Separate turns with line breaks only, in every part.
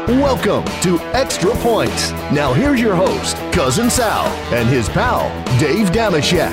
Welcome to Extra Points. Now here's your host, Cousin Sal, and his pal, Dave Damashek.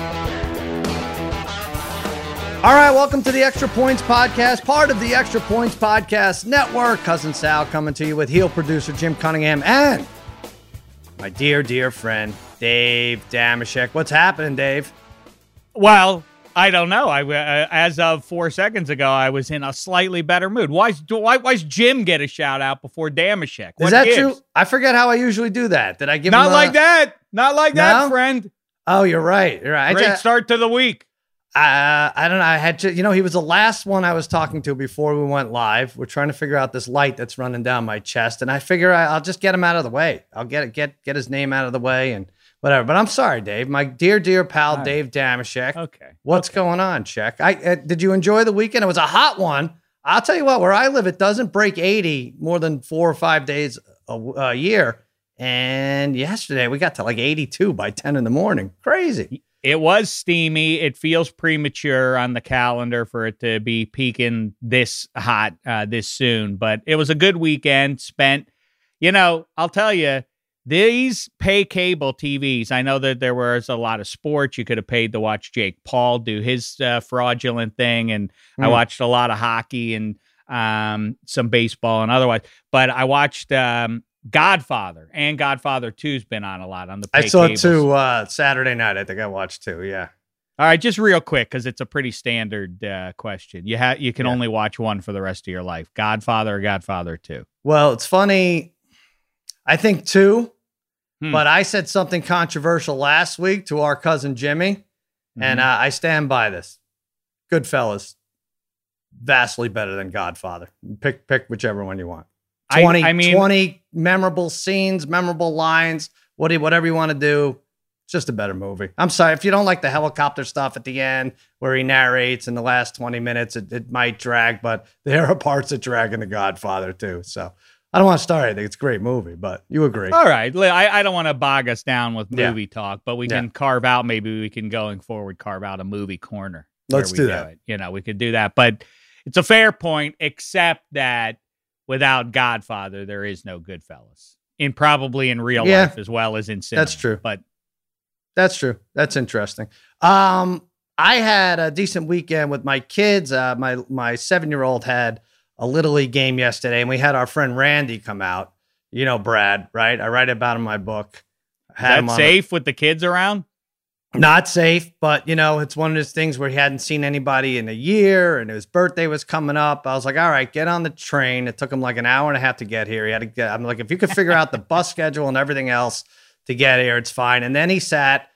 All right, welcome to the Extra Points Podcast, part of the Extra Points Podcast Network. Cousin Sal coming to you with heel producer Jim Cunningham and my dear, dear friend, Dave Damashek. What's happening, Dave?
Well, I don't know. As of 4 seconds ago, I was in a slightly better mood. Why's Jim get a shout out before Damashek?
Is that true? I forget how I usually do that. Did I give
Not
him
like that. Not like that, friend.
Oh, you're right. You're right.
Great start to the week.
I don't know. I had to, he was the last one I was talking to before we went live. We're trying to figure out this light that's running down my chest, and I figure I'll just get him out of the way. I'll get his name out of the way and whatever. But I'm sorry, Dave. My dear, dear pal, right. Dave Damashek.
Okay.
What's going on, Check? Did you enjoy the weekend? It was a hot one. I'll tell you what, where I live, it doesn't break 80 more than 4 or 5 days a year. And yesterday we got to like 82 by 10 in the morning. Crazy.
It was steamy. It feels premature on the calendar for it to be peaking this hot this soon. But it was a good weekend spent. I'll tell you, these pay cable TVs, I know that there was a lot of sports. You could have paid to watch Jake Paul do his fraudulent thing. And I watched a lot of hockey and some baseball and otherwise. But I watched Godfather, and Godfather 2's been on a lot on the pay
I saw
cables.
2 Saturday night. I think I watched 2, yeah.
All right, just real quick, because it's a pretty standard question. You can only watch one for the rest of your life, Godfather or Godfather 2.
Well, it's funny. I think 2. But I said something controversial last week to our cousin Jimmy, and I stand by this. Goodfellas, vastly better than Godfather. Pick whichever one you want. 20 memorable scenes, memorable lines, whatever you want to do. It's just a better movie. I'm sorry, if you don't like the helicopter stuff at the end where he narrates in the last 20 minutes, it might drag, but there are parts that drag in The Godfather too. So I don't want to start anything. It's a great movie, but you agree.
All right. I don't want to bog us down with movie talk, but we can maybe we can going forward carve out a movie corner.
Let's do that.
We could do that. But it's a fair point, except that without Godfather, there is no Goodfellas. Probably in real life as well as in cinema.
That's true.
But
that's true. That's interesting. I had a decent weekend with my kids. My 7-year-old had a Little League game yesterday, and we had our friend Randy come out. Brad, right? I write about him in my book.
Is that safe with the kids around?
Not safe, but, it's one of those things where he hadn't seen anybody in a year, and his birthday was coming up. I was like, all right, get on the train. It took him like an hour and a half to get here. I'm like, if you could figure out the bus schedule and everything else to get here, it's fine. And then he sat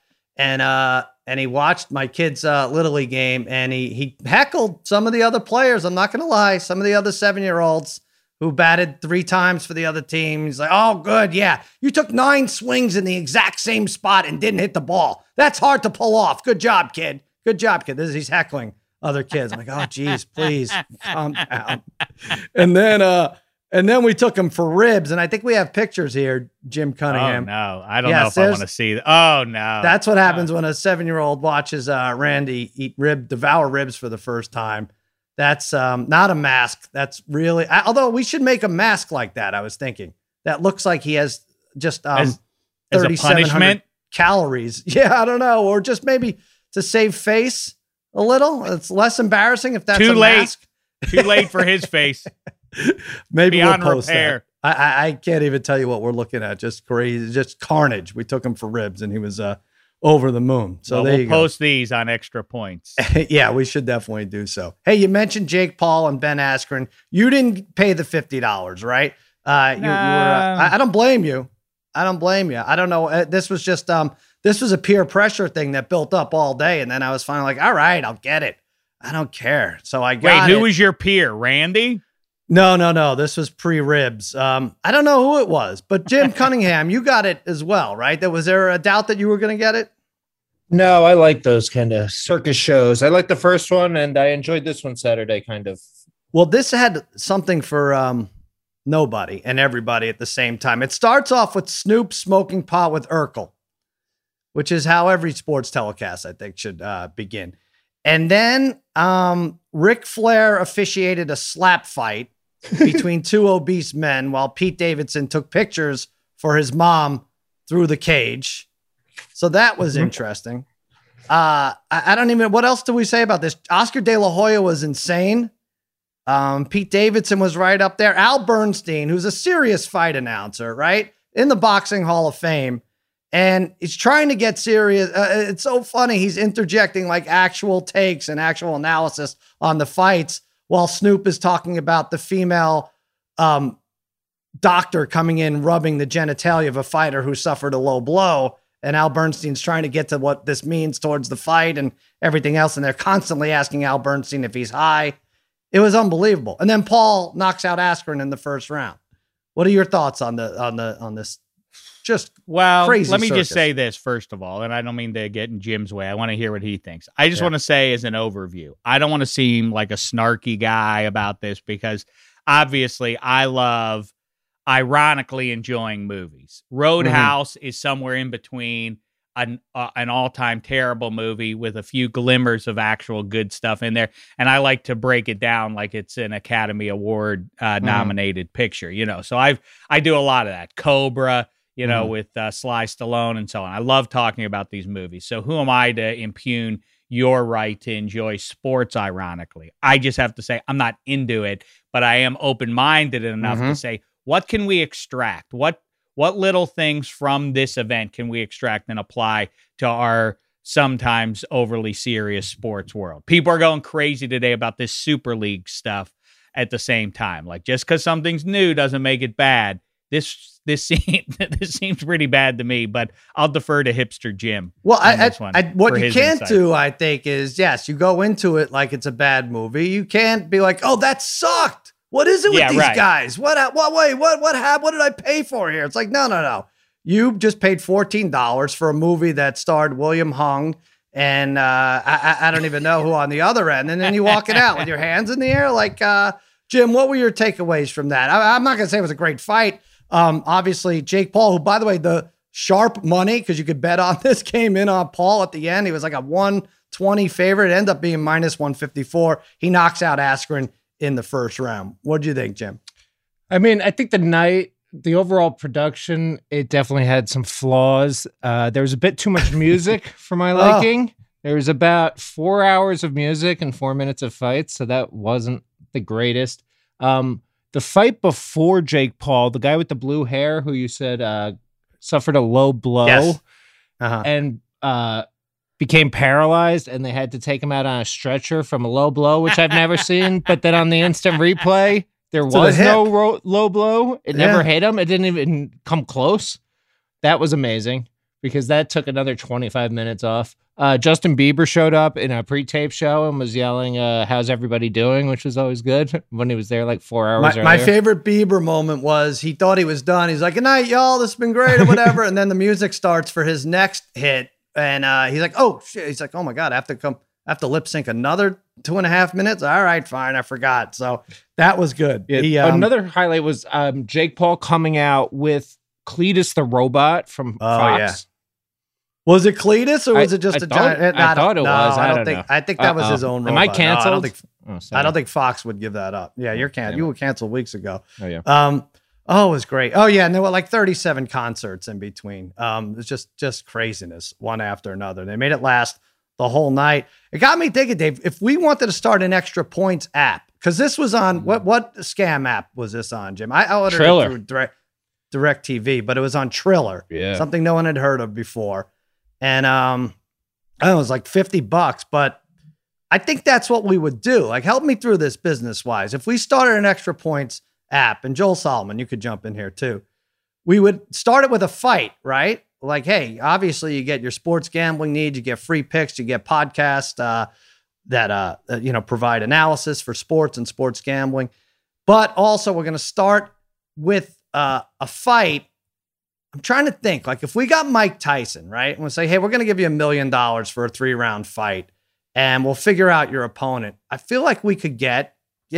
and he watched my kids' Little League game, and he heckled some of the other players. I'm not going to lie. Some of the other 7-year-olds who batted 3 times for the other team. He's like, oh, good. Yeah. You took 9 swings in the exact same spot and didn't hit the ball. That's hard to pull off. Good job, kid. Good job, kid. He's heckling other kids. I'm like, oh, geez, please calm down. And then we took him for ribs. And I think we have pictures here, Jim Cunningham.
Oh, no. I don't know if I want to see that. Oh, no.
That's what happens when a 7-year-old watches Randy devour ribs for the first time. That's not a mask. That's really, although we should make a mask like that, I was thinking. That looks like he has just
as a punishment
calories. Yeah, I don't know. Or just maybe to save face a little. It's less embarrassing if that's
too
a
late.
Mask.
Too late for his face.
Maybe
beyond
we'll post
repair.
That. I can't even tell you what we're looking at. Just crazy, just carnage. We took him for ribs, and he was over the moon. So
we'll post these on Extra Points.
Yeah, we should definitely do so. Hey, you mentioned Jake Paul and Ben Askren. You didn't pay the $50, right? I don't blame you. I don't know. This was just this was a peer pressure thing that built up all day, and then I was finally like, all right, I'll get it. I don't care. So I got
Wait, who was your peer? Randy?
No. This was pre-ribs. I don't know who it was, but Jim Cunningham, you got it as well, right? Was there a doubt that you were going to get it?
No, I like those kind of circus shows. I like the first one, and I enjoyed this one Saturday, kind of.
Well, this had something for nobody and everybody at the same time. It starts off with Snoop smoking pot with Urkel, which is how every sports telecast, I think, should begin. And then Ric Flair officiated a slap fight between two obese men while Pete Davidson took pictures for his mom through the cage. So that was interesting. I don't even, what else do we say about this? Oscar De La Hoya was insane. Pete Davidson was right up there. Al Bernstein, who's a serious fight announcer, right? In the Boxing Hall of Fame. And he's trying to get serious. It's so funny. He's interjecting like actual takes and actual analysis on the fights while Snoop is talking about the female doctor coming in, rubbing the genitalia of a fighter who suffered a low blow. And Al Bernstein's trying to get to what this means towards the fight and everything else. And they're constantly asking Al Bernstein if he's high. It was unbelievable. And then Paul knocks out Askren in the first round. What are your thoughts on this? Just crazy
let me
circus.
just say this first of all, and I don't mean to get in Jim's way. I want to hear what he thinks. I just want to say as an overview, I don't want to seem like a snarky guy about this because obviously I love ironically enjoying movies. Roadhouse is somewhere in between an all-time terrible movie with a few glimmers of actual good stuff in there. And I like to break it down like it's an Academy Award nominated picture, So I do a lot of that. Cobra, with Sly Stallone and so on. I love talking about these movies. So who am I to impugn your right to enjoy sports ironically? I just have to say I'm not into it, but I am open-minded enough to say, what can we extract? What little things from this event can we extract and apply to our sometimes overly serious sports world? People are going crazy today about this Super League stuff at the same time. Like, just because something's new doesn't make it bad. This seems pretty bad to me, but I'll defer to hipster Jim.
Well, what you can't do, I think, is yes, you go into it like it's a bad movie. You can't be like, oh, that sucked. What is it with these guys? What happened? What did I pay for here? It's like, no. You just paid $14 for a movie that starred William Hung and I don't even know who on the other end. And then you walk it out with your hands in the air. Like, Jim, what were your takeaways from that? I'm not going to say it was a great fight. Obviously, Jake Paul, who, by the way, the sharp money, because you could bet on this, came in on Paul at the end. He was like a 120 favorite. It ended up being minus 154. He knocks out Askren in the first round. What do you think, Jim?
I mean, I think the overall production, it definitely had some flaws. There was a bit too much music for my liking. There was about 4 hours of music and 4 minutes of fights, so that wasn't the greatest. The fight before Jake Paul, the guy with the blue hair who you said suffered a low blow and became paralyzed, and they had to take him out on a stretcher from a low blow, which I've never seen. But then on the instant replay, there was no low blow. It never hit him. It didn't even come close. That was amazing because that took another 25 minutes off. Justin Bieber showed up in a pre-tape show and was yelling, how's everybody doing? Which was always good when he was there like 4 hours earlier.
My favorite Bieber moment was he thought he was done. He's like, good night, y'all. This has been great or whatever. And then the music starts for his next hit. And he's like, oh, shit. He's like, oh, my God, I have to lip sync another 2.5 minutes. All right, fine. I forgot. So that was good.
Another highlight was Jake Paul coming out with Cletus the Robot from Fox. Yeah.
Was it Cletus or was it just a giant?
I thought it was.
I think that was his own robot.
Am I canceled?
No, I don't think Fox would give that up. Yeah, you're canceled. You were canceled weeks ago.
Oh, yeah.
It was great. Oh, yeah. And there were like 37 concerts in between. It was just craziness, one after another. They made it last the whole night. It got me thinking, Dave, if we wanted to start an Extra Points app, because this was on, what scam app was this on, Jim? I ordered
Triller.
it through DirecTV, but it was on Triller.
Yeah.
Something no one had heard of before. And I don't know, it was like $50, but I think that's what we would do. Like, help me through this business-wise. If we started an Extra Points app, and Joel Solomon, you could jump in here too, we would start it with a fight, right? Like, hey, obviously you get your sports gambling needs, you get free picks, you get podcasts that provide analysis for sports and sports gambling. But also we're going to start with a fight. I'm trying to think, like, if we got Mike Tyson, right? And we'll say, hey, we're going to give you $1 million for a 3-round fight and we'll figure out your opponent. I feel like we could get,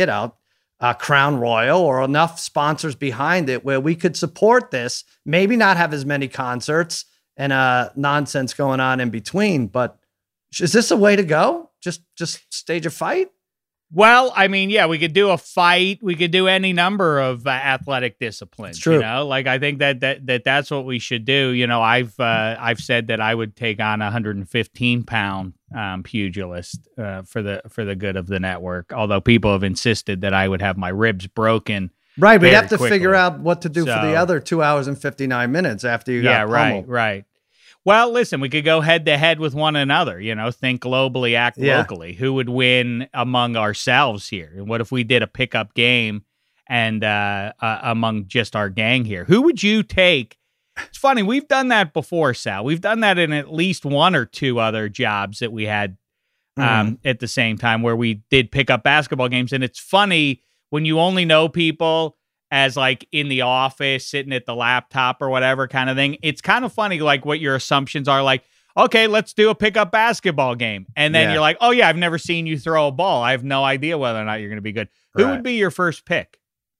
Crown Royal or enough sponsors behind it where we could support this, maybe not have as many concerts and nonsense going on in between. But is this a way to go? Just stage a fight?
Well, I mean, yeah, we could do a fight. We could do any number of athletic disciplines.
It's true.
You know, like I think that's what we should do. You know, I've said that I would take on a 115-pound pugilist for the good of the network. Although people have insisted that I would have my ribs broken.
Right, we'd have to
quickly.
figure out what to do for the other 2 hours and 59 minutes after you got pummeled.
Right. Well, listen, we could go head to head with one another, you know, think globally, act locally. Who would win among ourselves here? And what if we did a pickup game and among just our gang here? Who would you take? It's funny, we've done that before, Sal. We've done that in at least one or two other jobs that we had at the same time where we did pick up basketball games. And it's funny when you only know people as like in the office, sitting at the laptop or whatever kind of thing. It's kind of funny, like what your assumptions are, like, okay, let's do a pickup basketball game. And then you're like, oh yeah, I've never seen you throw a ball. I have no idea whether or not you're going to be good. Who would be your first pick?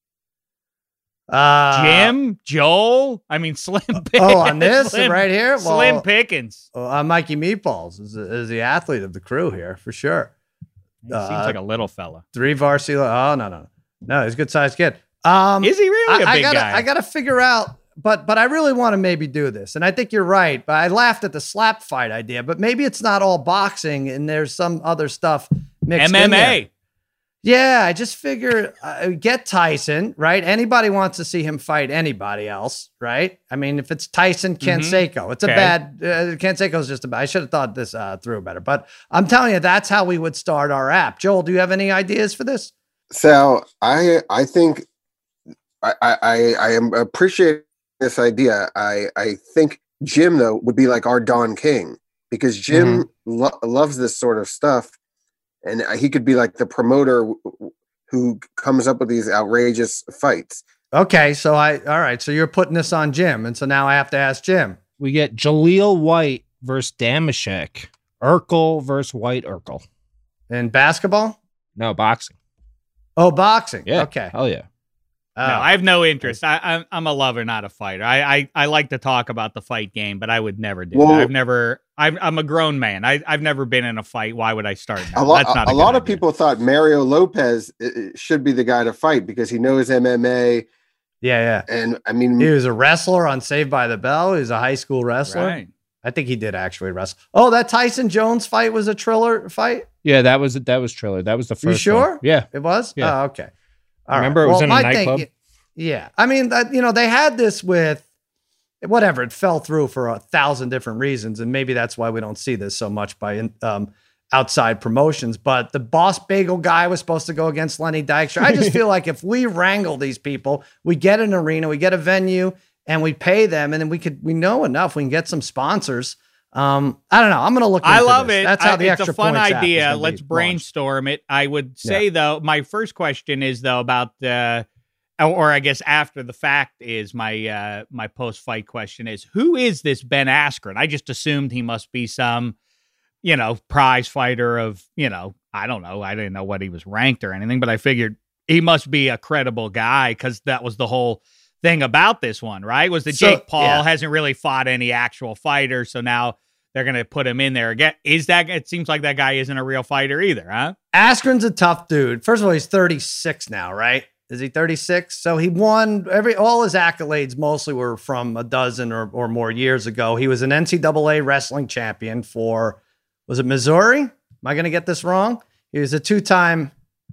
Jim, Joel, I mean, Slim Pickens.
Oh, on this right here?
Slim Pickens.
Mikey Meatballs is the athlete of the crew here, for sure.
He seems like a little fella.
3 varsity. Oh, no. No, he's a good-sized kid.
Is he really a big guy?
I got to figure out, but I really want to maybe do this. And I think you're right. But I laughed at the slap fight idea, but maybe it's not all boxing and there's some other stuff mixed in there.
MMA.
Yeah, I just figure get Tyson, right? Anybody wants to see him fight anybody else, right? I mean, if it's Tyson Canseco, it's a bad, Canseco's just a bad, I should have thought this through better. But I'm telling you, that's how we would start our app. Joel, do you have any ideas for this?
Sal, I think I am appreciating this idea. I think Jim, though, would be like our Don King because Jim loves this sort of stuff. And he could be like the promoter who comes up with these outrageous fights.
Okay, all right. So you're putting this on Jim. And so now I have to ask Jim.
We get Jaleel White versus Damashek. Urkel versus White Urkel.
In basketball?
No, boxing.
Oh, boxing.
Yeah.
Okay.
Oh, yeah.
No, I have no interest. I'm a lover, not a fighter. I like to talk about the fight game, but I would never do that. I'm a grown man. I've never been in a fight. Why would I start now?
A lot of people thought Mario Lopez should be the guy to fight because he knows MMA.
Yeah.
And I mean,
he was a wrestler on Saved by the Bell. He was a high school wrestler.
Right.
I think he did actually wrestle. Oh, that Tyson Jones fight was a Triller fight?
Yeah, that was Triller. That was the first
You sure?
one. Yeah.
It was?
Yeah.
Oh, okay.
All Remember, it was in a nightclub?
Yeah. I mean, they had this with whatever. It fell through for 1,000 different reasons. And maybe that's why we don't see this so much by outside promotions. But the Boss Bagel guy was supposed to go against Lenny Dykstra. I just feel like if we wrangle these people, we get an arena, we get a venue, and we pay them. And then we know enough. We can get some sponsors. I don't know. I'm going to look into
I love
this.
it.
That's how the
it's
extra
a fun
points
idea.
app is
Let's
be
brainstorm it. I would say, though, my first question is, though, about or I guess after the fact is my post-fight question is, who is this Ben Askren? I just assumed he must be some, prize fighter of, I don't know. I didn't know what he was ranked or anything, but I figured he must be a credible guy because that was the whole thing about this one, right? Was that Jake Paul hasn't really fought any actual fighters, so now they're going to put him in there again. It seems like that guy isn't a real fighter either, huh?
Askren's a tough dude. First of all, he's 36 now, right? Is he 36? So he won all his accolades mostly were from a dozen or more years ago. He was an NCAA wrestling champion for, was it Missouri? Am I going to get this wrong? He was a 2-time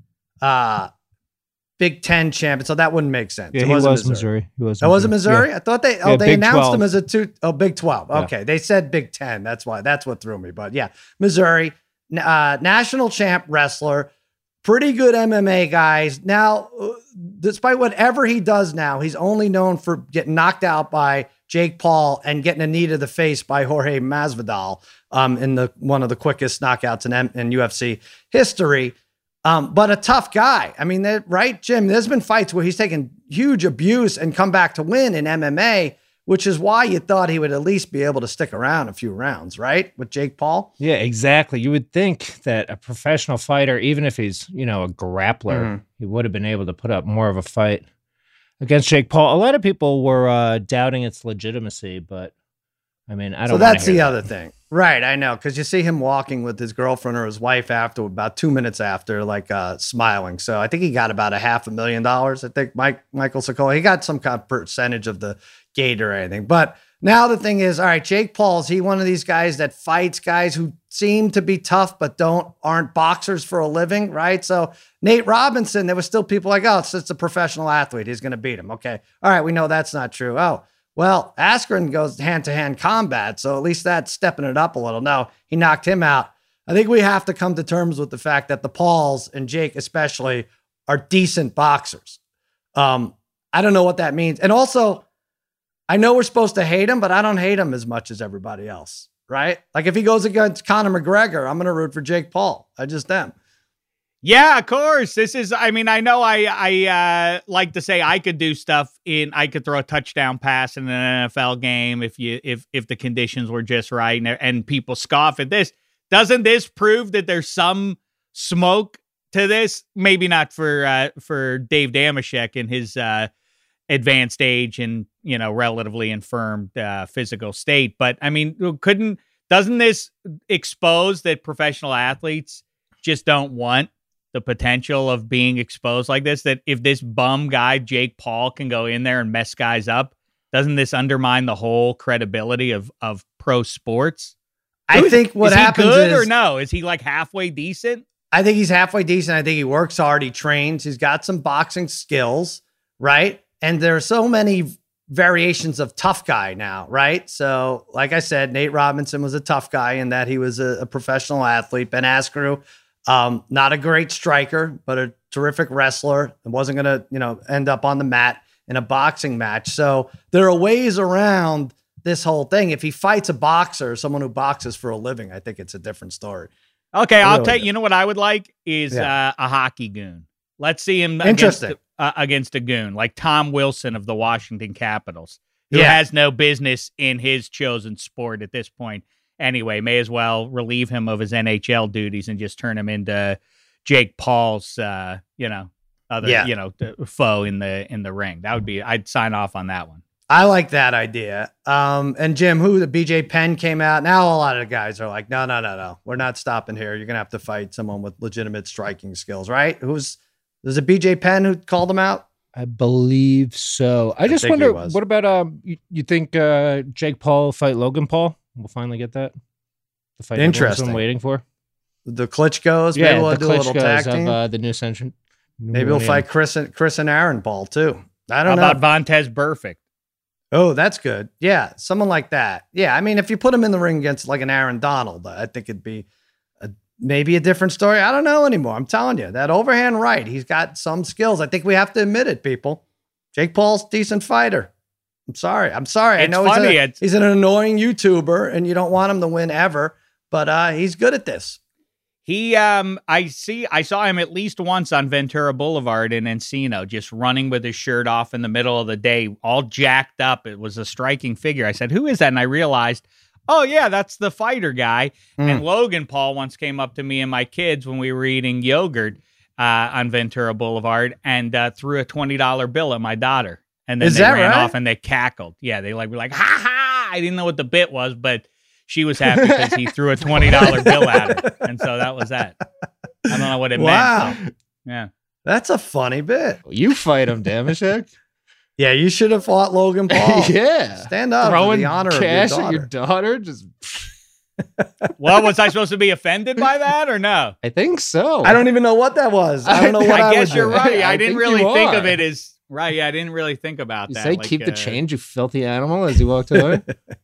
Big Ten champion. So that wouldn't make sense.
Yeah, he was Missouri.
Was it Missouri? Yeah. I thought they
Big
announced
12.
him as a Big 12. Okay. Yeah. They said Big 10. That's what threw me. But yeah, Missouri, national champ wrestler, pretty good MMA guys. Now, despite whatever he does now, he's only known for getting knocked out by Jake Paul and getting a knee to the face by Jorge Masvidal in one of the quickest knockouts in UFC history. But a tough guy. I mean, right, Jim? There's been fights where he's taken huge abuse and come back to win in MMA, which is why you thought he would at least be able to stick around a few rounds, right? With Jake Paul?
Yeah, exactly. You would think that a professional fighter, even if he's, a grappler, he would have been able to put up more of a fight against Jake Paul. A lot of people were doubting its legitimacy, but I mean, I don't.
So that's the other thing, right? I know, because you see him walking with his girlfriend or his wife after about 2 minutes after, like smiling. So I think he got about $500,000. I think Michael Sikola, he got some kind of percentage of the gate or anything. But now the thing is, all right, Jake Paul, is he one of these guys that fights guys who seem to be tough but aren't boxers for a living, right? So Nate Robinson, there was still people like, oh, it's a professional athlete, he's going to beat him. Okay, all right, we know that's not true. Oh. Well, Askren goes hand-to-hand combat, so at least that's stepping it up a little. No, he knocked him out. I think we have to come to terms with the fact that the Pauls, and Jake especially, are decent boxers. I don't know what that means. And also, I know we're supposed to hate him, but I don't hate him as much as everybody else, right? Like if he goes against Conor McGregor, I'm going to root for Jake Paul. I just am.
Yeah, of course. I mean, I know I like to say I could do stuff I could throw a touchdown pass in an NFL game if the conditions were just right, and people scoff at this. Doesn't this prove that there's some smoke to this? Maybe not for Dave Dameshek in his advanced age and, relatively infirmed physical state. But I mean, doesn't this expose that professional athletes just don't want the potential of being exposed like this, that if this bum guy, Jake Paul, can go in there and mess guys up, doesn't this undermine the whole credibility of pro sports?
I think what happens is...
Is he good or no? Is he like halfway decent?
I think he's halfway decent. I think he works hard. He trains. He's got some boxing skills, right? And there are so many variations of tough guy now, right? So like I said, Nate Robinson was a tough guy in that he was a professional athlete. Ben Askren, not a great striker, but a terrific wrestler, and wasn't going to, end up on the mat in a boxing match. So there are ways around this whole thing. If he fights a boxer, someone who boxes for a living, I think it's a different story.
Okay, I'll tell you. You know what I would like is a hockey goon. Let's see him against a goon like Tom Wilson of the Washington Capitals, who has no business in his chosen sport at this point. Anyway, may as well relieve him of his NHL duties and just turn him into Jake Paul's, foe in the ring. That would be, I'd sign off on that one.
I like that idea. And Jim, the BJ Penn came out. Now a lot of the guys are like, no. We're not stopping here. You're going to have to fight someone with legitimate striking skills, right? There's a BJ Penn who called him out?
I believe so. I just wonder, what about, you think Jake Paul will fight Logan Paul? We'll finally get that. The fight
interesting.
I'm waiting for.
The Klitschko's. Maybe we'll do a little tag team.
Of the new Ascension.
Maybe we'll fight Chris and Aaron Paul too. I don't know.
How about Vontez Burfict?
Oh, that's good. Yeah, someone like that. Yeah, I mean, if you put him in the ring against like an Aaron Donald, I think it'd be maybe a different story. I don't know anymore. I'm telling you, that overhand right, he's got some skills. I think we have to admit it, people. Jake Paul's a decent fighter. I'm sorry.
It's
I know
funny.
He's an annoying YouTuber, and you don't want him to win ever, but he's good at this.
I saw him at least once on Ventura Boulevard in Encino, just running with his shirt off in the middle of the day, all jacked up. It was a striking figure. I said, who is that? And I realized, oh yeah, that's the fighter guy. And Logan Paul once came up to me and my kids when we were eating yogurt on Ventura Boulevard and threw a $20 bill at my daughter. And then they ran off and they cackled. Yeah, they were like, ha ha! I didn't know what the bit was, but she was happy because he threw a $20 bill at her. And so that was that. I don't know what it meant. So, yeah.
That's a funny bit.
You fight him, Dameshek.
Yeah, you should have fought Logan Paul.
Yeah.
Stand up
Throwing
for the honor
cash
of
at your daughter. Just...
Well, was I supposed to be offended by that or no?
I think so.
I don't even know what that was. I don't know what
I guess you're right. I didn't really think
are.
of it as... Right, yeah, I didn't really think about
you
that.
Say, keep the change, you filthy animal, as he walked away.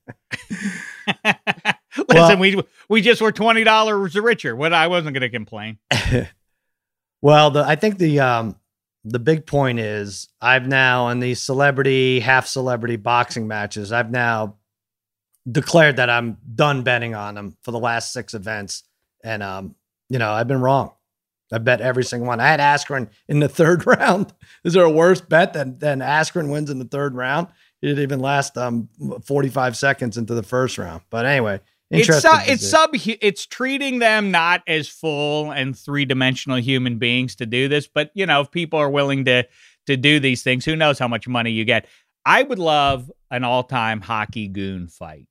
Listen, we just were $20 richer. I wasn't going to complain.
Well, I think the big point is I've now, in these half celebrity boxing matches, I've now declared that I'm done betting on them for the last 6 events. And, I've been wrong. I bet every single one. I had Askren in the 3rd round. Is there a worse bet than Askren wins in the 3rd round? He didn't even last 45 seconds into the 1st round. But anyway,
it's treating them not as full and 3-dimensional human beings to do this. But if people are willing to do these things, who knows how much money you get. I would love an all-time hockey goon fight.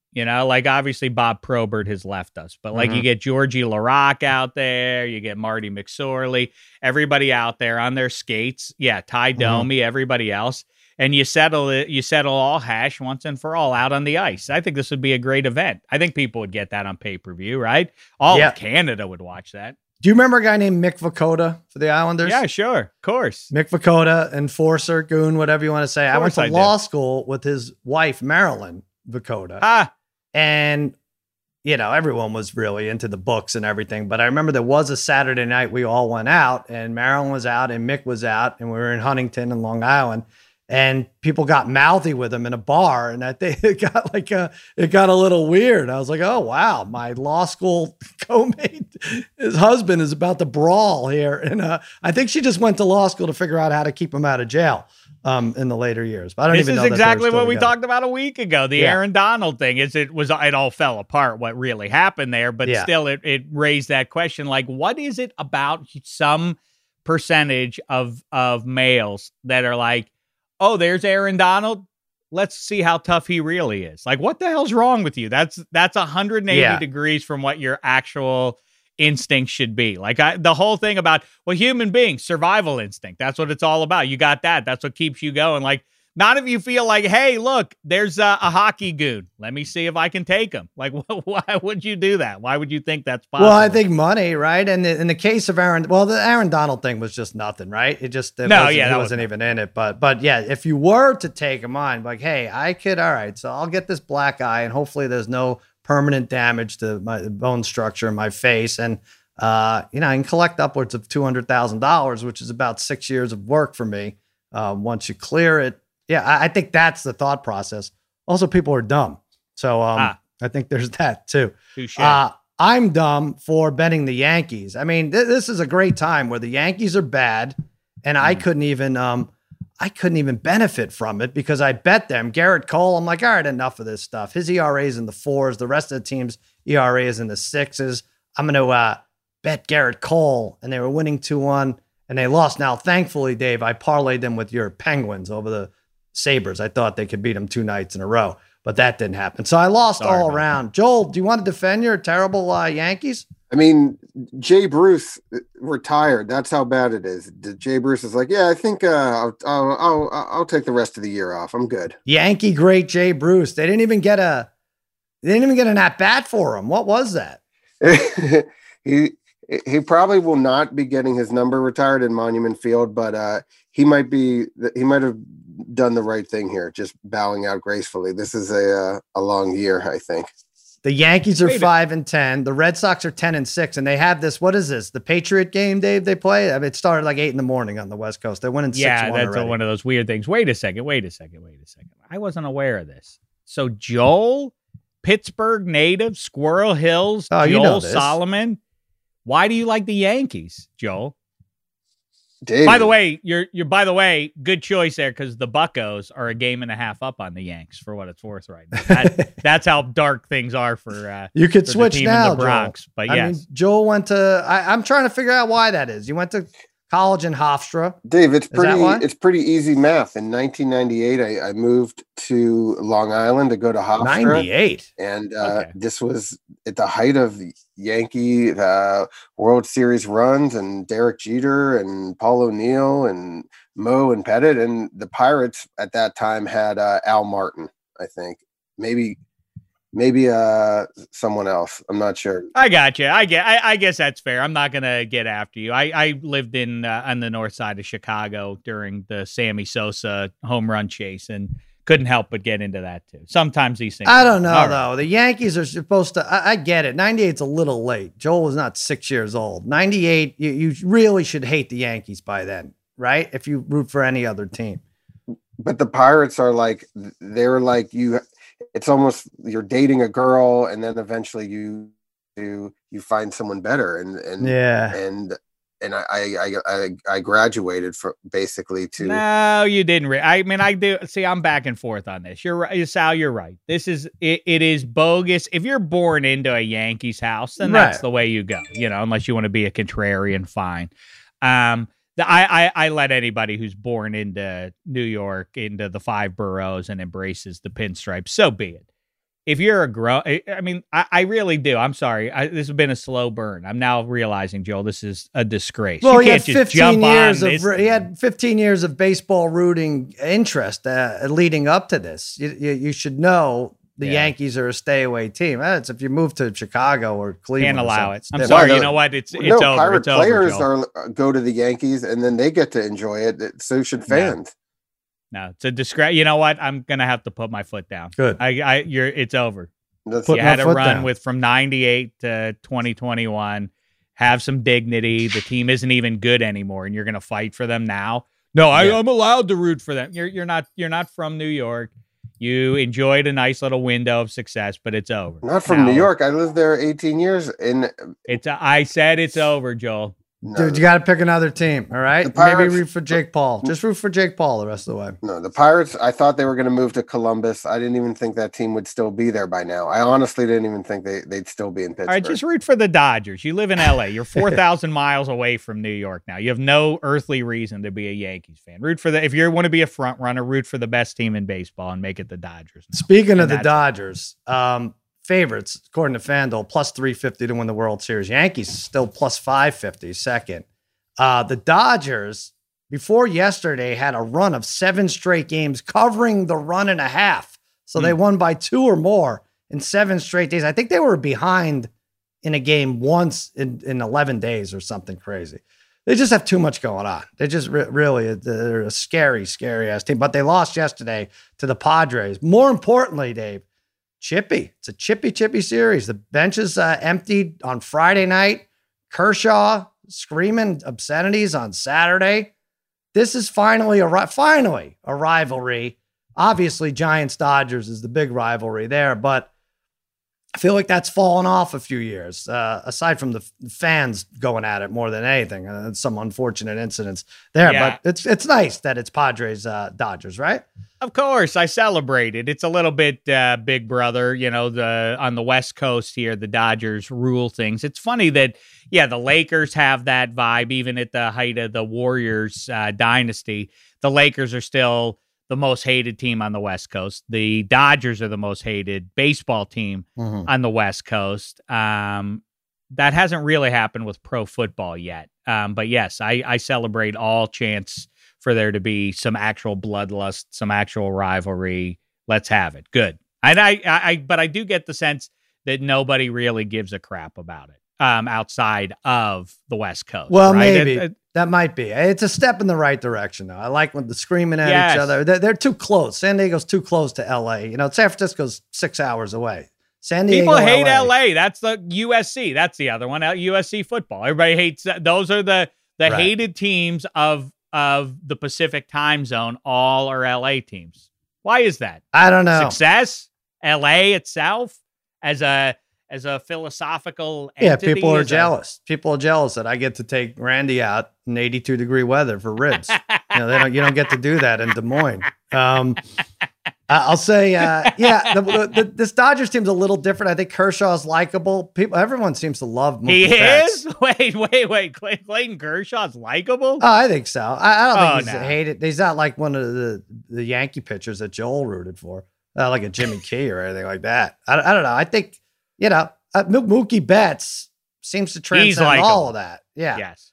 You know, like obviously Bob Probert has left us, but like you get Georgie LaRocque out there, you get Marty McSorley, everybody out there on their skates. Yeah, Ty Domi, everybody else. And you settle it, you settle all hash once and for all out on the ice. I think this would be a great event. I think people would get that on pay-per-view, right? All of Canada would watch that.
Do you remember a guy named Mick Vukota for the Islanders?
Yeah, sure. Of course.
Mick Vukota, enforcer, goon, whatever you want to say. I went to law school with his wife, Marilyn Vukota. And, you know, everyone was really into the books and everything. But I remember there was a Saturday night we all went out, and Marilyn was out and Mick was out, and we were in Huntington and Long Island. And people got mouthy with him in a bar, and I think it got a little weird. I was like, "Oh wow, my law school co-mate, his husband is about to brawl here." And I think she just went to law school to figure out how to keep him out of jail in the later years. But I don't even know.
This is exactly what we talked about a week ago. The Aaron Donald thing it all fell apart. What really happened there, but still, it raised that question: like, what is it about some percentage of males that are like, oh, there's Aaron Donald. Let's see how tough he really is. Like, what the hell's wrong with you? That's 180 degrees from what your actual instinct should be. Like the whole thing about, well, human beings, survival instinct. That's what it's all about. You got that. That's what keeps you going. Like, not if you feel like, hey, look, there's a hockey goon. Let me see if I can take him. Like, why would you do that? Why would you think that's possible?
Well, I think money, right? And in the case of the Aaron Donald thing was just nothing, right? He wasn't even in it. But yeah, if you were to take him on, like, hey, all right, so I'll get this black eye, and hopefully there's no permanent damage to my bone structure in my face. And, I can collect upwards of $200,000, which is about 6 years of work for me. Once you clear it. Yeah, I think that's the thought process. Also, people are dumb. So I think there's that too. I'm dumb for betting the Yankees. I mean, this is a great time where the Yankees are bad, and I couldn't even benefit from it because I bet them. Garrett Cole, I'm like, all right, enough of this stuff. His ERA is in the 4s. The rest of the team's ERA is in the 6s. I'm going to bet Garrett Cole, and they were winning 2-1, and they lost. Now, thankfully, Dave, I parlayed them with your Penguins over the Sabres. I thought they could beat them 2 nights in a row, but that didn't happen. So I lost all around. Joel, do you want to defend your terrible Yankees?
I mean, Jay Bruce retired. That's how bad it is. Jay Bruce is like, yeah, I think I'll take the rest of the year off. I'm good.
Yankee great Jay Bruce. They didn't even get an at bat for him. What was that?
He probably will not be getting his number retired in Monument Field, but he might have done the right thing here, just bowing out gracefully. This is a long year, I think.
The Yankees are 5-10. The Red Sox are 10-6, and they have this. What is this? The Patriot game, Dave? They play. I mean, it started like 8 a.m. on the West Coast. They're winning 6-1.
Yeah, that's
already.
One of those weird things. Wait a second. I wasn't aware of this. So Joel, Pittsburgh native, Squirrel Hills, Joel Solomon. Why do you like the Yankees, Joel?
David.
By the way, good choice there because the Buccos are a game and a half up on the Yanks for what it's worth right now. That's how dark things are for
you could
for
switch
the team
now,
in the Bronx.
Joel.
But
yes. I mean, Joel went to. I'm trying to figure out why that is. You went to college in Hofstra.
Dave, it's pretty easy math. In 1998, I moved to Long Island to go to Hofstra.
98,
and this was at the height of Yankee World Series runs, and Derek Jeter and Paul O'Neill and Mo and Pettit, and the Pirates at that time had Al Martin. I think maybe someone else. I'm not sure.
I got you. I guess that's fair. I'm not gonna get after you. I lived in on the north side of Chicago during the Sammy Sosa home run chase and couldn't help but get into that too. Sometimes these things.
I don't know though. The Yankees are supposed to. I get it. 98's a little late. Joel was not 6 years old. 98. You really should hate the Yankees by then, right? If you root for any other team.
But the Pirates are like, they're like you. It's almost you're dating a girl, and then eventually you find someone better, and I graduated from basically to.
No, you didn't. I mean, I do. See, I'm back and forth on this. You're right, Sal. You're right. This is it is bogus. If you're born into a Yankees house, then that's the way you go. You know, unless you want to be a contrarian, fine. I let anybody who's born into New York, into the 5 boroughs, and embraces the pinstripes. So be it. if you're a grown, I mean, I really do. I'm sorry. This has been a slow burn. I'm now realizing, Joel, this is a disgrace.
Well,
you can't just jump on this.
He had 15 years of baseball rooting interest leading up to this. You should know the Yankees are a stay away team. It's if you move to Chicago or Cleveland,
can't allow it. I'm
different.
sorry. You know what? It's over.
Pirate
It's over,
players
Joel.
go to the Yankees and then they get to enjoy it. So should fans.
No, it's a disgrace. You know what? I'm gonna have to put my foot down.
Good.
It's over.
That's
You had a run from 98 to 2021. Have some dignity. The team isn't even good anymore, and you're gonna fight for them now. No, I'm allowed to root for them. You're not from New York. You enjoyed a nice little window of success, but it's over.
Not from New York. I lived there 18 years, and
I said it's over, Joel.
Dude, you got to pick another team, all right? Maybe root for Jake Paul. Just root for Jake Paul the rest of the way.
No, the Pirates, I thought they were going to move to Columbus. I didn't even think that team would still be there by now. I honestly didn't even think they'd still be in Pittsburgh.
All right, just root for the Dodgers. You live in L.A. You're 4,000 miles away from New York now. You have no earthly reason to be a Yankees fan. If you want to be a front runner, root for the best team in baseball and make it the Dodgers. Now.
Speaking of the Dodgers, favorites, according to FanDuel, plus 350 to win the World Series. Yankees still plus 550, second. The Dodgers, before yesterday, had a run of 7 straight games covering the run and a half. So they won by 2 or more in 7 straight days. I think they were behind in a game once in 11 days or something crazy. They just have too much going on. They just really, they're a scary, scary ass team. But they lost yesterday to the Padres. More importantly, Dave, chippy. It's a chippy series. The bench is emptied on Friday night. Kershaw screaming obscenities on Saturday. This is finally a rivalry. Obviously, Giants-Dodgers is the big rivalry there, but I feel like that's fallen off a few years, aside from the fans going at it more than anything. Some unfortunate incidents there, but it's nice that it's Padres-Dodgers, right?
Of course, I celebrate it. It's a little bit Big Brother, on the West Coast here, the Dodgers rule things. It's funny that, the Lakers have that vibe, even at the height of the Warriors dynasty. The Lakers are still the most hated team on the West Coast. The Dodgers are the most hated baseball team on the West Coast. That hasn't really happened with pro football yet. But yes, I celebrate all chance for there to be some actual bloodlust, some actual rivalry. Let's have it. Good. And but I do get the sense that nobody really gives a crap about it outside of the West Coast.
Well,
right?
maybe. That might be. It's a step in the right direction, though. I like when they're screaming at each other. They're too close. San Diego's too close to L.A. San Francisco's 6 hours away. San Diego,
people hate LA. That's the USC. That's the other one. USC football. Everybody hates that. Those are the hated teams of the Pacific time zone. All are LA teams. Why is that?
I don't know.
Success? LA itself as a philosophical entity?
People are jealous. People are jealous that I get to take Randy out in 82-degree weather for ribs. You don't get to do that in Des Moines. I'll say, this Dodgers team's a little different. I think Kershaw's likable. Everyone seems to love Mookie Betts.
He is? Wait. Clayton Kershaw's likable?
Oh, I think so. I don't think he's hated. He's not like one of the Yankee pitchers that Joel rooted for, like a Jimmy Key or anything like that. I don't know. I think, Mookie Betts seems to transcend all of that. Yeah.
Yes.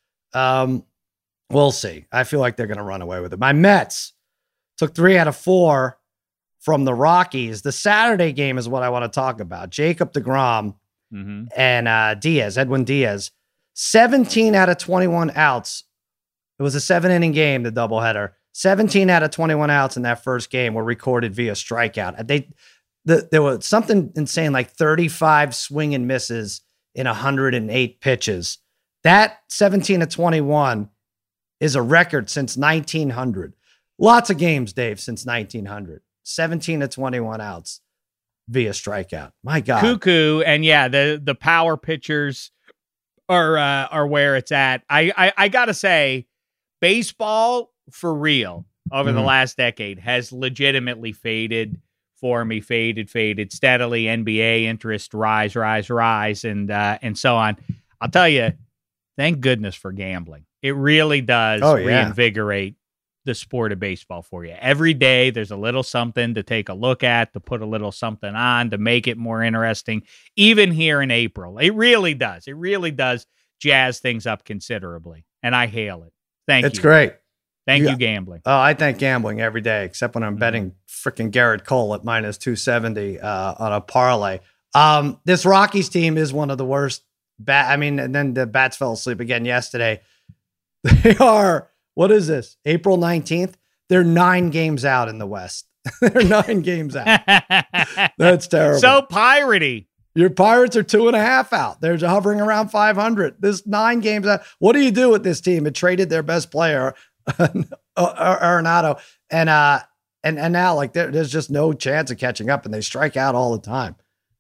We'll see. I feel like they're going to run away with it. My Mets took 3 out of 4 from the Rockies. The Saturday game is what I want to talk about. Jacob deGrom and Edwin Diaz, 17 out of 21 outs. It was a 7-inning game, the doubleheader. 17 out of 21 outs in that first game were recorded via strikeout. There was something insane, like 35 swing and misses in 108 pitches. That 17 to 21 is a record since 1900. Lots of games, Dave, since 1900. 17 to 21 outs via strikeout. My God.
Cuckoo. And the power pitchers are where it's at. I got to say, baseball for real over the last decade has legitimately faded for me, faded steadily. NBA interest rise, and so on. I'll tell you, thank goodness for gambling. It really does reinvigorate the sport of baseball for you. Every day there's a little something to take a look at, to put a little something on, to make it more interesting, even here in April. It really does. It really does jazz things up considerably, and I hail it. Thank you.
It's great.
Thank you, gambling.
Oh, I thank gambling every day, except when I'm betting freaking Garrett Cole at minus 270 on a parlay. This Rockies team is one of the worst. And then the bats fell asleep again yesterday. They are, what is this? April 19th? They're 9 games out in the West. They're 9 games out. That's terrible.
So piratey.
Your Pirates are 2.5 out. They're hovering around 500. This 9 games out. What do you do with this team? It traded their best player, Arenado, and now like there's just no chance of catching up, and they strike out all the time.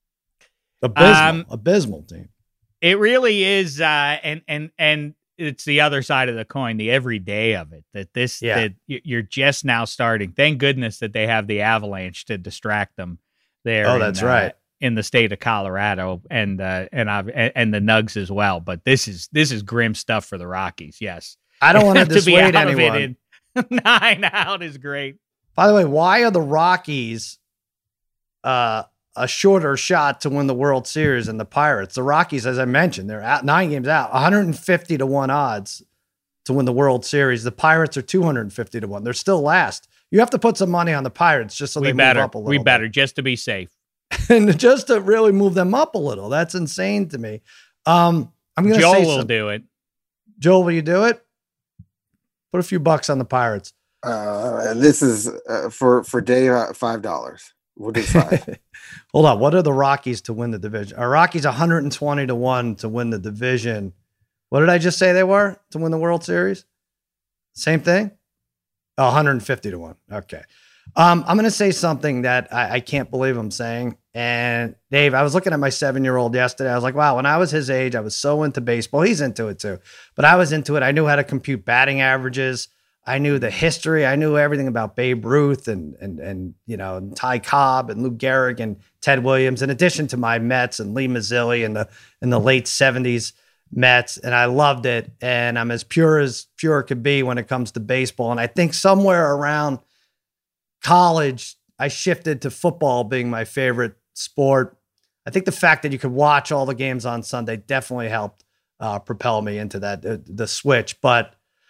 Abysmal team.
It really is, and it's the other side of the coin, the everyday of it. That you're just now starting. Thank goodness that they have the Avalanche to distract them there.
Oh, that's right.
In the state of Colorado and the Nugs as well. But this is grim stuff for the Rockies. Yes.
I don't want to dissuade anyone.
9 out is great.
By the way, why are the Rockies a shorter shot to win the World Series than the Pirates? The Rockies, as I mentioned, they're out 9 games out, 150 to 1 odds to win the World Series. The Pirates are 250 to 1. They're still last. You have to put some money on the Pirates just so they move up a little.
We better just to be safe.
And just to really move them up a little. That's insane to me. I'm going to say
Joel will do it.
Joel, will you do it? Put a few bucks on the Pirates.
This is for Dave, $5. We'll do 5.
Hold on. What are the Rockies to win the division? Are Rockies 120 to 1 to win the division? What did I just say they were to win the World Series? Same thing? Oh, 150 to 1. Okay. I'm going to say something that I can't believe I'm saying. And Dave, I was looking at my 7-year-old yesterday. I was like, wow, when I was his age, I was so into baseball. He's into it too, but I was into it. I knew how to compute batting averages. I knew the history. I knew everything about Babe Ruth and Ty Cobb and Lou Gehrig and Ted Williams, in addition to my Mets and Lee Mazzilli in the late 70s Mets. And I loved it. And I'm as pure could be when it comes to baseball. And I think somewhere around college, I shifted to football being my favorite sport. I think the fact that you could watch all the games on Sunday definitely helped propel me into that, the switch. But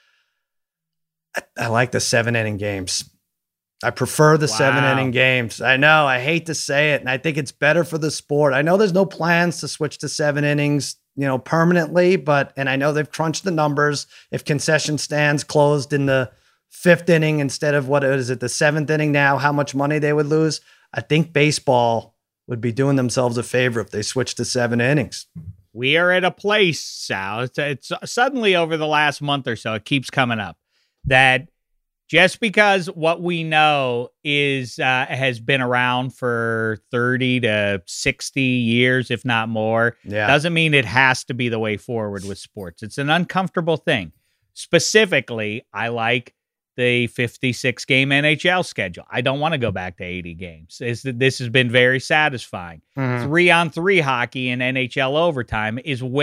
I like the 7-inning games. I prefer the 7-inning games. I know, I hate to say it, and I think it's better for the sport. I know there's no plans to switch to 7 innings, permanently, and I know they've crunched the numbers. If concession stands closed in the 5th inning instead of what is it, the 7th inning now, how much money they would lose. I think baseball would be doing themselves a favor if they switched to 7 innings.
We are at a place, Sal. It's suddenly over the last month or so, it keeps coming up that just because what we know is has been around for 30 to 60 years, if not more, doesn't mean it has to be the way forward with sports. It's an uncomfortable thing. Specifically, I like the 56-game NHL schedule. I don't want to go back to 80 games. This has been very satisfying. 3-on-3 hockey in NHL overtime is a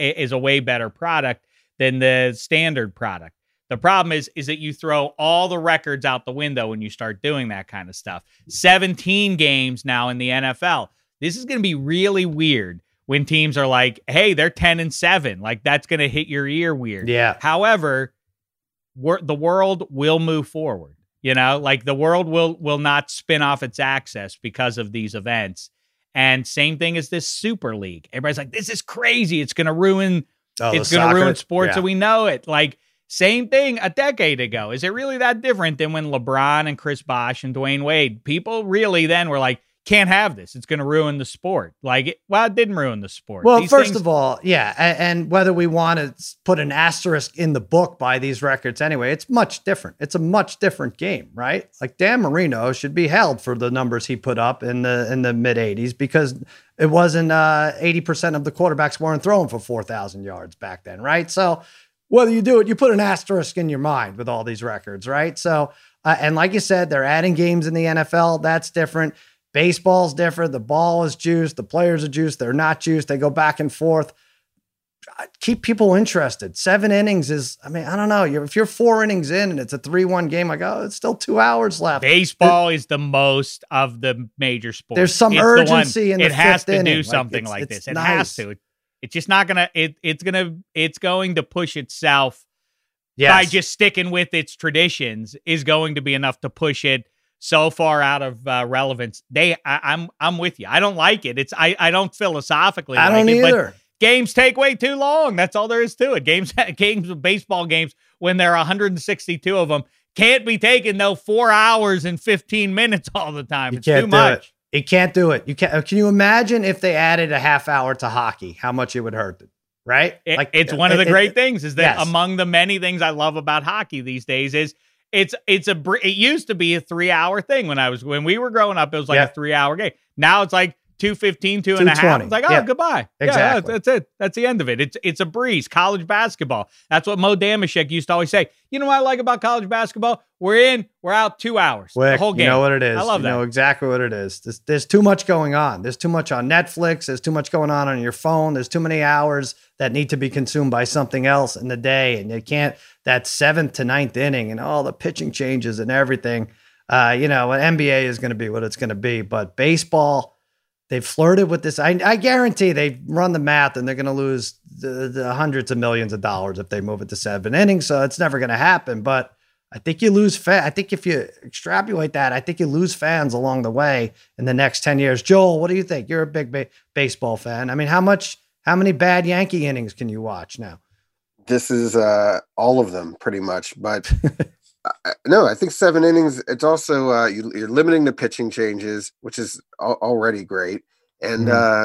way better product than the standard product. The problem is that you throw all the records out the window when you start doing that kind of stuff. 17 games now in the NFL. This is going to be really weird when teams are like, hey, they're 10-7. Like, that's going to hit your ear weird.
Yeah.
However, the world will move forward. Like the world will not spin off its axis because of these events. And same thing as this Super League. Everybody's like, this is crazy. It's going to ruin sports. So we know it. Like, same thing a decade ago. Is it really that different than when LeBron and Chris Bosh and Dwayne Wade, people really then were like, can't have this. It's going to ruin the sport. It didn't ruin the sport.
Well, first of all, yeah. And whether we want to put an asterisk in the book by these records anyway, it's much different. It's a much different game, right? Like Dan Marino should be held for the numbers he put up in the mid 80s because it wasn't 80% of the quarterbacks weren't throwing for 4,000 yards back then, right? So whether you do it, you put an asterisk in your mind with all these records, right? So, and like you said, they're adding games in the NFL. That's different. Baseball's different. The ball is juiced. The players are juiced. They're not juiced. They go back and forth. keep people interested. 7 innings is, I mean, I don't know. If you're 4 innings in and it's a 3-1 game, like, oh, it's still 2 hours left.
Baseball is the most of the major sports.
There's some urgency in the
it has
fifth
to
inning.
do something like this. It
nice.
has to. It's just not gonna. It's going to push itself by just sticking with its traditions. Is going to be enough to push it so far out of relevance. I'm with you. I don't like it. I don't philosophically.
I don't either.
But games take way too long. That's all there is to it. Games, baseball games, when there are 162 of them, can't be taken 4 hours and 15 minutes all the time. It's too much.
It can't do it. You can't. Can you imagine if they added a half hour to hockey? How much it would hurt it, right?
It's one of the great things is that among the many things I love about hockey these days is it used to be a 3-hour thing when we were growing up. It was like a 3-hour game. Now it's like 2:15, 2.5. It's like, goodbye.
Exactly.
Yeah, that's it. That's the end of it. It's a breeze. College basketball. That's what Mo Damashek used to always say. You know what I like about college basketball? We're out 2 hours.
Quick,
the whole game.
You know what it is.
I love that.
You know exactly what it is. There's too much going on. There's too much on Netflix. There's too much going on your phone. There's too many hours that need to be consumed by something else in the day. And you can't, that 7th to 9th inning and all the pitching changes and everything. NBA is going to be what it's going to be. But baseball, they've flirted with this. I guarantee they've run the math and they're going to lose the hundreds of millions of dollars if they move it to 7 innings. So it's never going to happen. But I think you lose I think if you extrapolate that, I think you lose fans along the way in the next 10 years. Joel, what do you think? You're a big baseball fan. I mean, how many bad Yankee innings can you watch now?
This is all of them pretty much. But no, I think 7 innings. It's also you're limiting the pitching changes, which is already great. And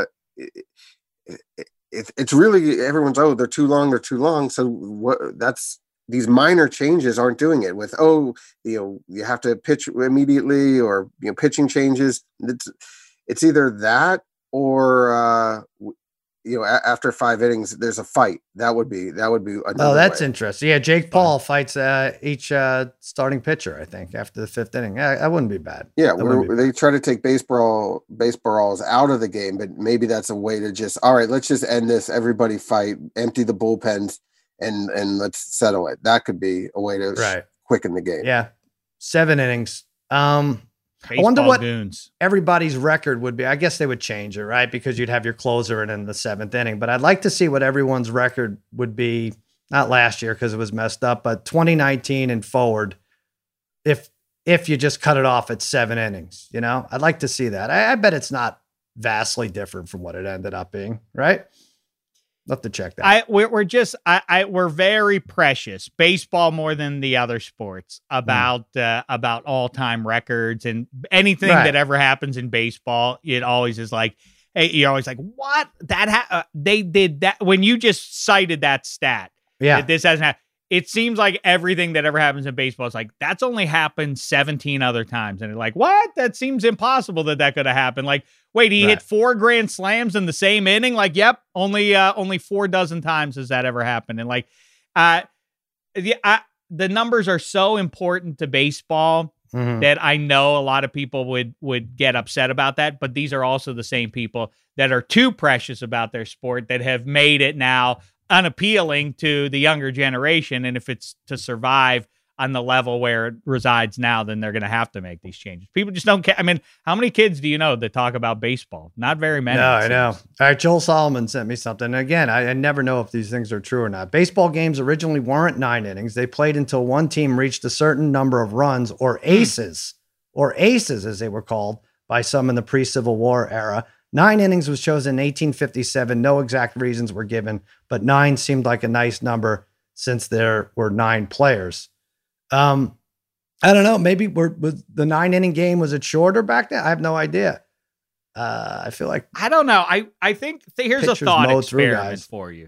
it's really everyone's they're too long. They're too long. So these minor changes aren't doing it with, you have to pitch immediately or, pitching changes. It's either that or, after 5 innings, there's a fight. That would be
that's way. Interesting. Yeah. Jake Paul fights each starting pitcher, I think, after the 5th inning. That wouldn't be bad.
Yeah. They try to take baseballs out of the game, but maybe that's a way to just, all right, let's just end this. Everybody fight, empty the bullpens. And let's settle it. That could be a way to quicken the game.
Yeah. 7 innings. I wonder what everybody's record would be. I guess they would change it, right? Because you'd have your closer in the 7th inning. But I'd like to see what everyone's record would be, not last year because it was messed up, but 2019 and forward, if you just cut it off at 7 innings. I'd like to see that. I bet it's not vastly different from what it ended up being, right? Love to check that.
We're very precious, baseball more than the other sports, about all-time records and anything that ever happens in baseball. It always is like, hey, you're always like, what? They did that when you just cited that stat.
Yeah,
that this hasn't happened. It seems like everything that ever happens in baseball is like, that's only happened 17 other times. And you're like, what? That seems impossible that could have happened. Like, wait, he hit 4 grand slams in the same inning? Like, yep, only 4 dozen times has that ever happened. And like, the numbers are so important to baseball that I know a lot of people would get upset about that. But these are also the same people that are too precious about their sport that have made it now unappealing to the younger generation. And if it's to survive on the level where it resides now, then they're going to have to make these changes. People just don't care. I mean, how many kids do you know that talk about baseball? Not very many.
No, I know. All right. Joel Solomon sent me something. Again, I never know if these things are true or not. Baseball games originally weren't 9 innings. They played until one team reached a certain number of runs, or aces as they were called by some in the pre-Civil War era. 9 innings was chosen in 1857. No exact reasons were given, but 9 seemed like a nice number since there were 9 players. I don't know. Maybe the 9-inning game, was it shorter back then? I have no idea. I feel like,
I don't know. I think here's a thought experiment for you.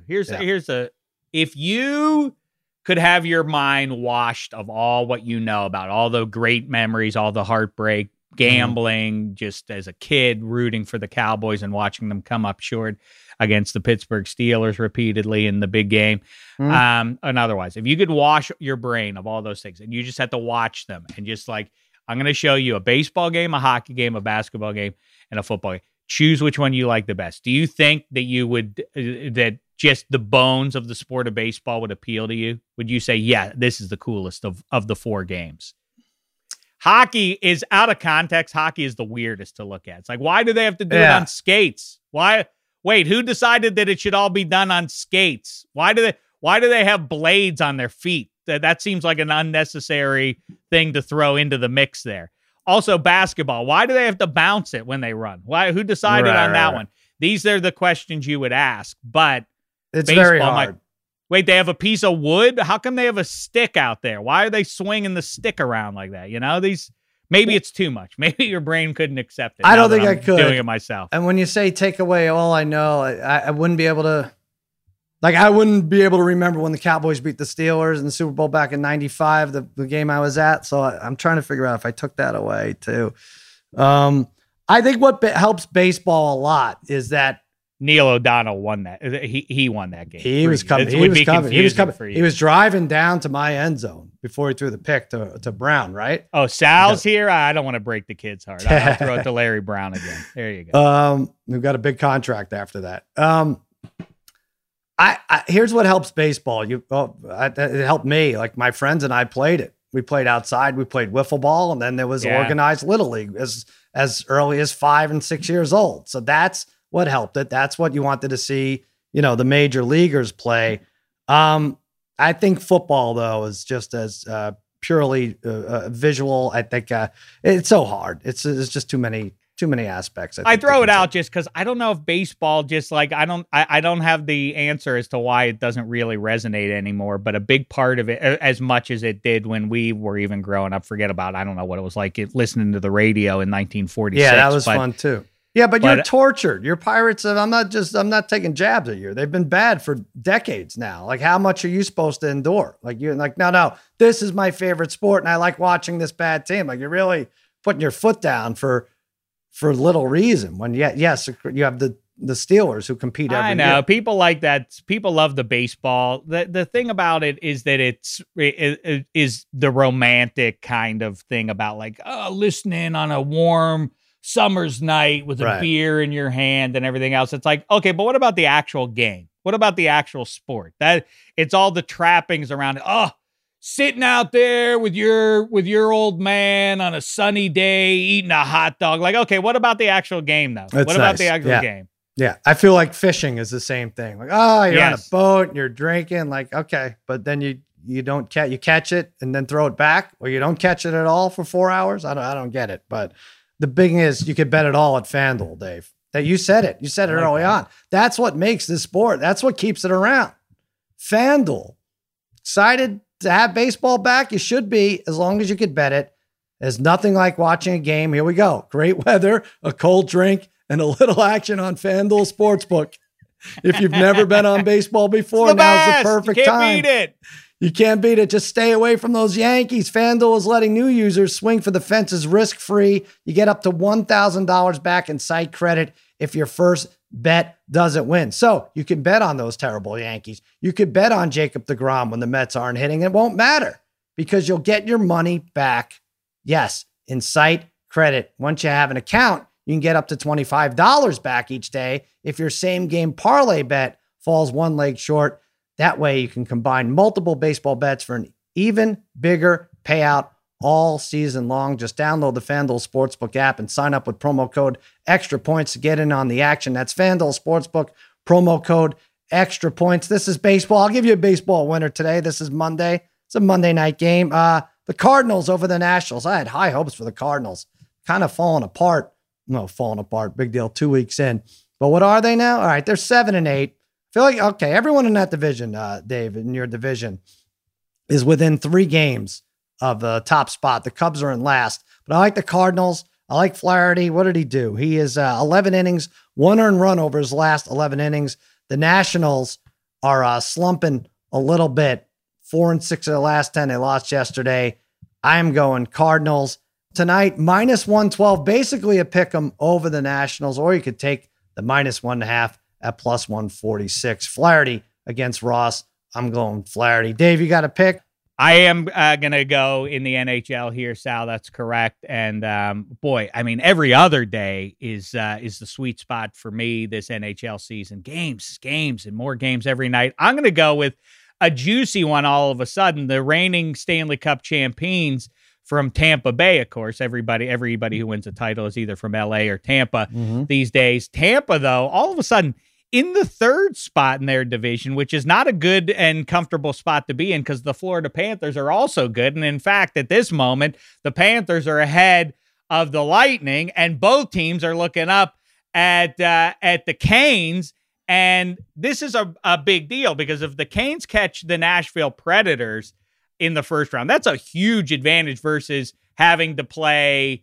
If you could have your mind washed of all what you know about all the great memories, all the heartbreak, gambling, just as a kid rooting for the Cowboys and watching them come up short against the Pittsburgh Steelers repeatedly in the big game. And otherwise, if you could wash your brain of all those things and you just had to watch them and just like, I'm going to show you a baseball game, a hockey game, a basketball game, and a football game. Choose which one you like the best. Do you think that you would, that just the bones of the sport of baseball would appeal to you? Would you say, yeah, this is the coolest of the 4 games? Hockey is out of context. Hockey is the weirdest to look at. It's like, why do they have to do it on skates? Why? Wait, who decided that it should all be done on skates? Why do they have blades on their feet? That seems like an unnecessary thing to throw into the mix there. Also, basketball. Why do they have to bounce it when they run? Why? Who decided on that one? These are the questions you would ask. But
it's very hard.
Wait, they have a piece of wood? How come they have a stick out there? Why are they swinging the stick around like that? Maybe it's too much. Maybe your brain couldn't accept it.
I don't think I could.
Doing it myself.
And when you say take away all I know, I wouldn't be able to. I wouldn't be able to remember when the Cowboys beat the Steelers in the Super Bowl back in '95, the game I was at. So I'm trying to figure out if I took that away too. I think what helps baseball a lot is that
Neil O'Donnell won that. He won that game.
He was coming. He was coming. He was driving down to my end zone before he threw the pick to Brown, right?
Oh, Sal's here? I don't want to break the kid's heart. I'll throw it to Larry Brown again. There you
go. We've got a big contract after that. Here's what helps baseball. It helped me. Like my friends and I played it. We played outside. We played wiffle ball, and then there was organized Little League as early as 5 and 6 years old. So that's what helped it. That's what you wanted to see, the major leaguers play. I think football, though, is just as purely visual. I think it's so hard. It's just too many aspects.
I throw it out just because I don't know if baseball I don't have the answer as to why it doesn't really resonate anymore. But a big part of it, as much as it did when we were even growing up, forget about, I don't know what it was like listening to the radio in 1946.
Yeah, that was fun too. Yeah, but you're tortured. You're Pirates of, I'm not taking jabs at you. They've been bad for decades now. Like, how much are you supposed to endure? Like, you're like, no, this is my favorite sport and I like watching this bad team. Like, you're really putting your foot down for little reason. When yes, you have the Steelers who compete every year. I know
year. People like that. People love the baseball. The thing about it is that it is the romantic kind of thing about like, listening on a warm summer's night with a beer in your hand and everything else. It's like, okay, but what about the actual game? What about the actual sport? That it's all the trappings around it. Oh, sitting out there with your old man on a sunny day, eating a hot dog. Like, okay, what about the actual game though?
That's
what about the actual game?
Yeah. I feel like fishing is the same thing. Like, you're on a boat and you're drinking. Like, okay, but then you don't catch, you catch it and then throw it back, or you don't catch it at all for 4 hours. I don't get it. But the big thing is you could bet it all at FanDuel, Dave. That you said it. You said it early on. That's what makes this sport. That's what keeps it around. FanDuel. Excited to have baseball back? You should be, as long as you could bet it. There's nothing like watching a game. Here we go. Great weather, a cold drink, and a little action on FanDuel Sportsbook. If you've never been on baseball before, now's the perfect time.
You can't beat it.
You can't beat it. Just stay away from those Yankees. FanDuel is letting new users swing for the fences risk-free. You get up to $1,000 back in site credit if your first bet doesn't win. So you can bet on those terrible Yankees. You could bet on Jacob deGrom when the Mets aren't hitting. It won't matter because you'll get your money back. Yes, in site credit. Once you have an account, you can get up to $25 back each day if your same game parlay bet falls one leg short. That way you can combine multiple baseball bets for an even bigger payout all season long. Just download the FanDuel Sportsbook app and sign up with promo code Extra Points to get in on the action. That's FanDuel Sportsbook, promo code Extra Points. This is baseball. I'll give you a baseball winner today. This is Monday. It's a Monday night game. The Cardinals over the Nationals. I had high hopes for the Cardinals. Kind of falling apart. No, falling apart. Big deal. 2 weeks in. But what are they now? All right, they're 7-8. Feel like, okay, everyone in that division, Dave, in your division, is within 3 games of the top spot. The Cubs are in last, but I like the Cardinals. I like Flaherty. What did he do? He is 11 innings, 1 earned run over his last 11 innings. The Nationals are slumping a little bit. 4-6 of the last 10. They lost yesterday. I am going Cardinals tonight. -112, basically a pick 'em over the Nationals, or you could take the -1.5 at +146. Flaherty against Ross. I'm going Flaherty. Dave, you got a pick?
I am going to go in the NHL here, Sal. That's correct. And boy, I mean, every other day is the sweet spot for me this NHL season. Games, and more games every night. I'm going to go with a juicy one all of a sudden. The reigning Stanley Cup champions from Tampa Bay, of course. Everybody who wins a title is either from LA or Tampa these days. Tampa, though, all of a sudden, in the third spot in their division, which is not a good and comfortable spot to be in because the Florida Panthers are also good. And in fact, at this moment, the Panthers are ahead of the Lightning, and both teams are looking up at the Canes. And this is a big deal because if the Canes catch the Nashville Predators in the first round, that's a huge advantage versus having to play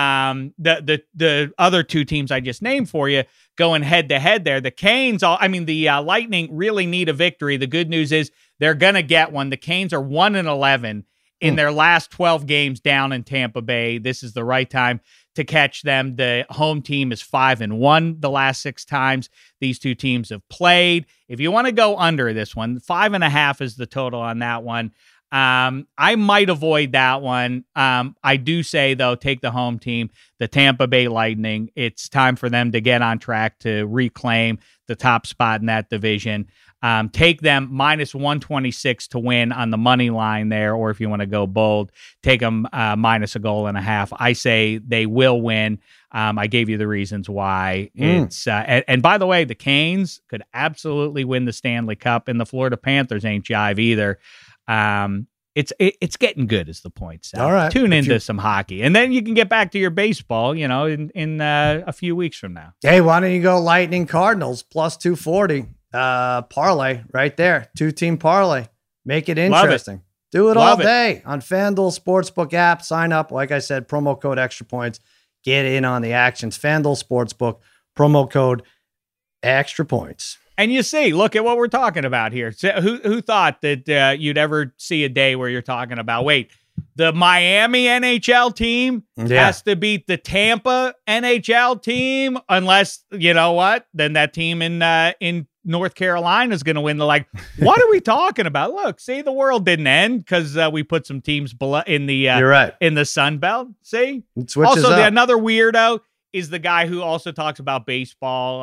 the other two teams I just named for you going head to head there. The Canes, the Lightning really need a victory. The good news is they're going to get one. The Canes are 1-11 in their last 12 games down in Tampa Bay. This is the right time to catch them. The home team is 5-1 the last 6 times these two teams have played. If you want to go under this one, 5.5 is the total on that one. I might avoid that one. I do say, though, take the home team, the Tampa Bay Lightning. It's time for them to get on track to reclaim the top spot in that division. Take them minus 126 to win on the money line there, or if you want to go bold, take them minus a goal and a half. I say they will win. I gave you the reasons why. It's and by the way, the Canes could absolutely win the Stanley Cup, and the Florida Panthers ain't jive either. It's getting good is the point. So
all right.
Tune into some hockey, and then you can get back to your baseball, in a few weeks from now.
Hey, why don't you go Lightning Cardinals plus 240 parlay right there. 2-team parlay. Make it interesting. Do it all day on FanDuel Sportsbook app. Sign up. Like I said, promo code Extra Points. Get in on the actions. FanDuel Sportsbook, promo code Extra Points.
And you see, look at what we're talking about here. So who thought that you'd ever see a day where you're talking about, wait, the Miami NHL team has to beat the Tampa NHL team, unless, you know what, then that team in North Carolina is going to win. What are we talking about? Look, see, the world didn't end because we put some teams in the
You're right.
in the Sun Belt. See?
Also,
another weirdo is the guy who also talks about baseball,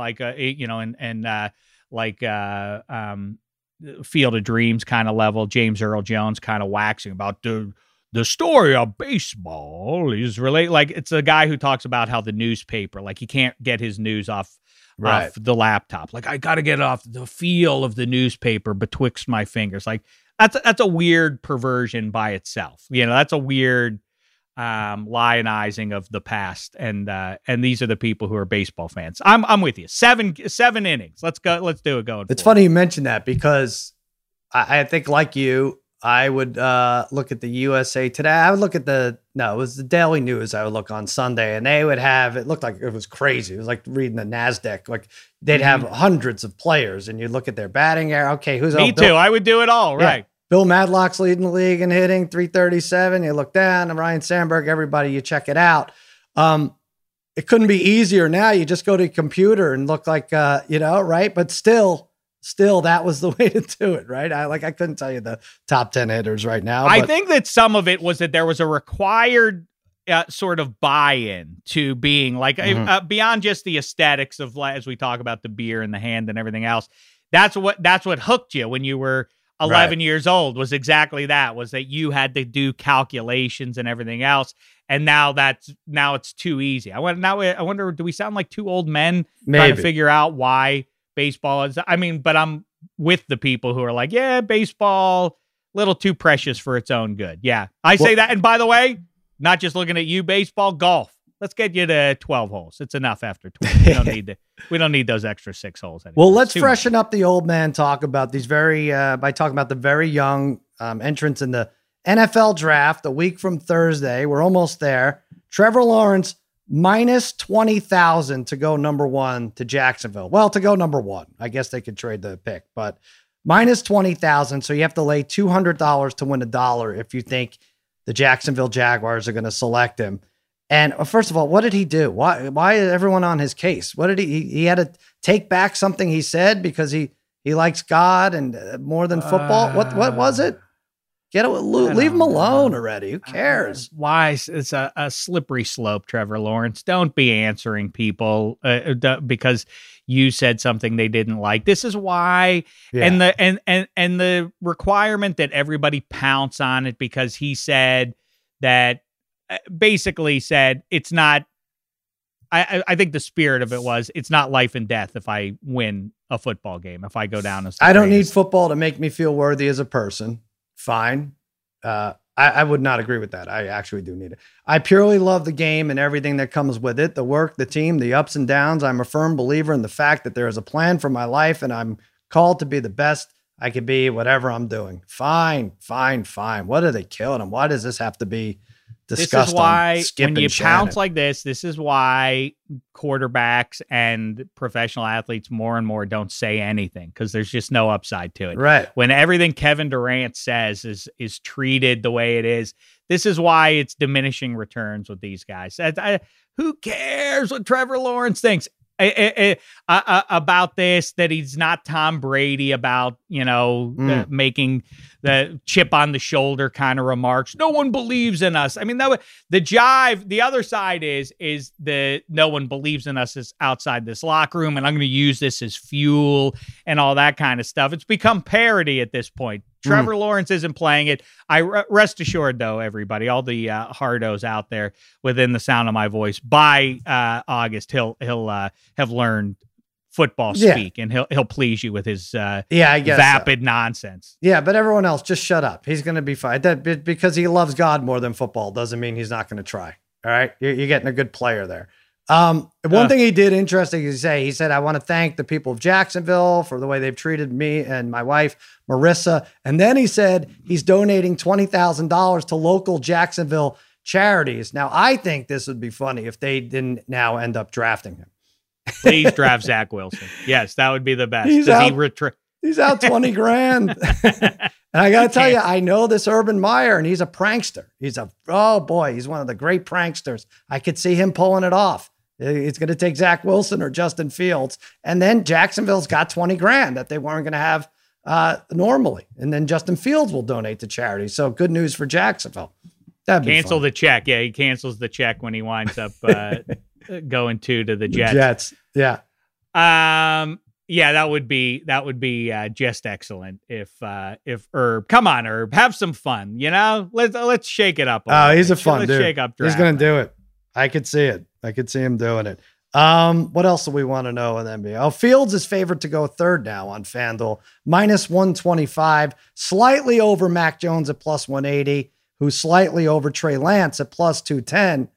Field of Dreams kind of level, James Earl Jones kind of waxing about the story of baseball is related. Like, it's a guy who talks about how the newspaper, like, he can't get his news off the laptop. Like, I got to get off the feel of the newspaper betwixt my fingers. Like, that's a weird perversion by itself. That's a weird lionizing of the past, and these are the people who are baseball fans. I'm with you. Seven innings. Let's go. Let's do it.
It's funny you mentioned that because I think, like you, I would look at the USA Today. I would look at it was the Daily News. I would look on Sunday, and they would have, it looked like it was crazy. It was like reading the NASDAQ. Like, they'd have hundreds of players, and you look at their batting area. Okay, who's
me too? I would do it all. Right.
Bill Madlock's leading the league in hitting, 337. You look down, and Ryan Sandberg, everybody, you check it out. It couldn't be easier now. You just go to a computer and look like, right? But still, that was the way to do it, right? I couldn't tell you the top 10 hitters right now.
I think that some of it was that there was a required sort of buy-in to being like beyond just the aesthetics of, as we talk about the beer in the hand and everything else. That's what hooked you when you were 11 years old, was exactly that, was that you had to do calculations and everything else. And now it's too easy. I wonder, do we sound like two old men trying to figure out why baseball is, but I'm with the people who are like, yeah, baseball, little too precious for its own good. Yeah. I say that. And by the way, not just looking at you, baseball, golf. Let's get you to 12 holes. It's enough after 12. We don't need those extra 6 holes anymore.
Well, let's freshen up the old man talk about these by talking about the very young entrants in the NFL draft a week from Thursday. We're almost there. Trevor Lawrence minus 20,000 to go number 1 to Jacksonville. Well, to go number 1, I guess they could trade the pick, but minus 20,000. So you have to lay $200 to win $1 if you think the Jacksonville Jaguars are going to select him. And first of all, what did he do? Why is everyone on his case? What did he had to take back something he said because he likes God and more than football? What was it? Leave him alone already. Who cares?
Why? It's a slippery slope, Trevor Lawrence. Don't be answering people because you said something they didn't like. This is why, and the requirement that everybody pounce on it because he said that, basically said it's not. I think the spirit of it was it's not life and death if I win a football game, if I go down as the
I don't need
greatest.
football to make me feel worthy as a person. Fine. I would not agree with that. I actually do need it. I purely love the game and everything that comes with it, the work, the team, the ups and downs. I'm a firm believer in the fact that there is a plan for my life and I'm called to be the best I could be, whatever I'm doing. Fine. What are they killing him? Why does this have to be discussed?
This is why
Skip
when you
and Shannon?
pounce like this is why quarterbacks and professional athletes more and more don't say anything because there's just no upside to it.
Right.
When everything Kevin Durant says is treated the way it is, this is why it's diminishing returns with these guys. Who cares what Trevor Lawrence thinks about this, that he's not Tom Brady about, making the chip on the shoulder kind of remarks. No one believes in us. I mean, the jive, the other side is the no one believes in us is outside this locker room. And I'm going to use this as fuel and all that kind of stuff. It's become parody at this point. Trevor Lawrence isn't playing it. Rest assured, though, everybody, all the hardos out there within the sound of my voice, by August, he'll have learned football speak, and he'll please you with his I guess vapid nonsense.
Yeah, but everyone else, just shut up. He's going to be fine. That because he loves God more than football doesn't mean he's not going to try. All right, you're getting a good player there. One thing he did interesting is he said, I want to thank the people of Jacksonville for the way they've treated me and my wife, Marissa. And then he said he's donating $20,000 to local Jacksonville charities. Now, I think this would be funny if they didn't now end up drafting him.
Please draft Zach Wilson. Yes, that would be the best.
He's out 20 grand. And I got to tell you, I know this Urban Meyer, and he's a prankster. He's one of the great pranksters. I could see him pulling it off. It's going to take Zach Wilson or Justin Fields. And then Jacksonville's got 20 grand that they weren't going to have normally. And then Justin Fields will donate to charity. So good news for Jacksonville.
Cancel the check. Yeah, he cancels the check when he winds up going to the Jets.
Yeah.
Yeah, that would be just excellent if Herb, come on, Herb, have some fun. Let's shake it up.
He's a fun dude.
Shake up
he's going to do it. I could see it. I could see him doing it. What else do we want to know in the NBA? Oh, Fields is favored to go third now on FanDuel, -125, slightly over Mac Jones at +180, who's slightly over Trey Lance at +210.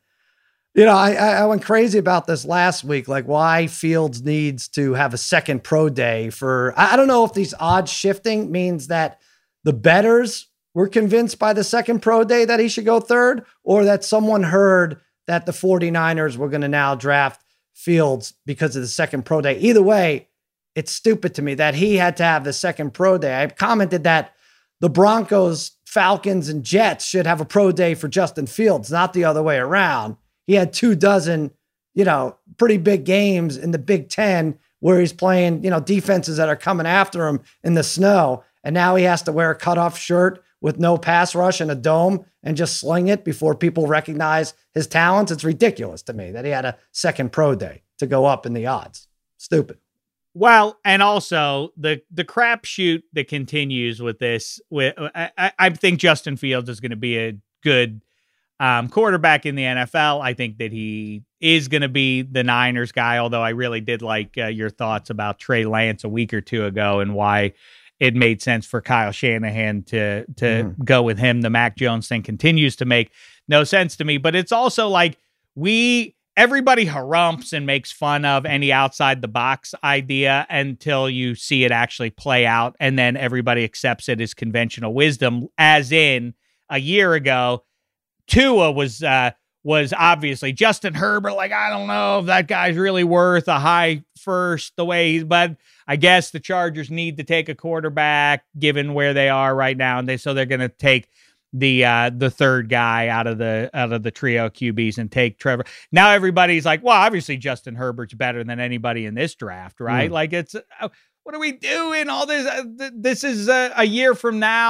I went crazy about this last week, like why Fields needs to have a second pro day for, I don't know if these odds shifting means that the bettors were convinced by the second pro day that he should go third, or that someone heard that the 49ers were going to now draft Fields because of the second pro day. Either way, it's stupid to me that he had to have the second pro day. I commented that the Broncos, Falcons, and Jets should have a pro day for Justin Fields, not the other way around. He had 24, pretty big games in the Big Ten where he's playing, defenses that are coming after him in the snow. And now he has to wear a cutoff shirt with no pass rush and a dome and just sling it before people recognize his talents. It's ridiculous to me that he had a second pro day to go up in the odds. Stupid.
Well, and also the crapshoot that continues with this, I think Justin Fields is going to be a good quarterback in the NFL. I think that he is going to be the Niners guy, although I really did like your thoughts about Trey Lance a week or two ago and why it made sense for Kyle Shanahan to go with him. The Mac Jones thing continues to make no sense to me, but it's also like everybody harumphs and makes fun of any outside the box idea until you see it actually play out. And then everybody accepts it as conventional wisdom, as in a year ago, Tua was obviously Justin Herbert. Like, I don't know if that guy's really worth a high first but I guess the Chargers need to take a quarterback given where they are right now. And so they're going to take the third guy out of the trio of QBs and take Trevor. Now everybody's like, well, obviously Justin Herbert's better than anybody in this draft, right? Like, it's what are we doing? All this, this is a year from now.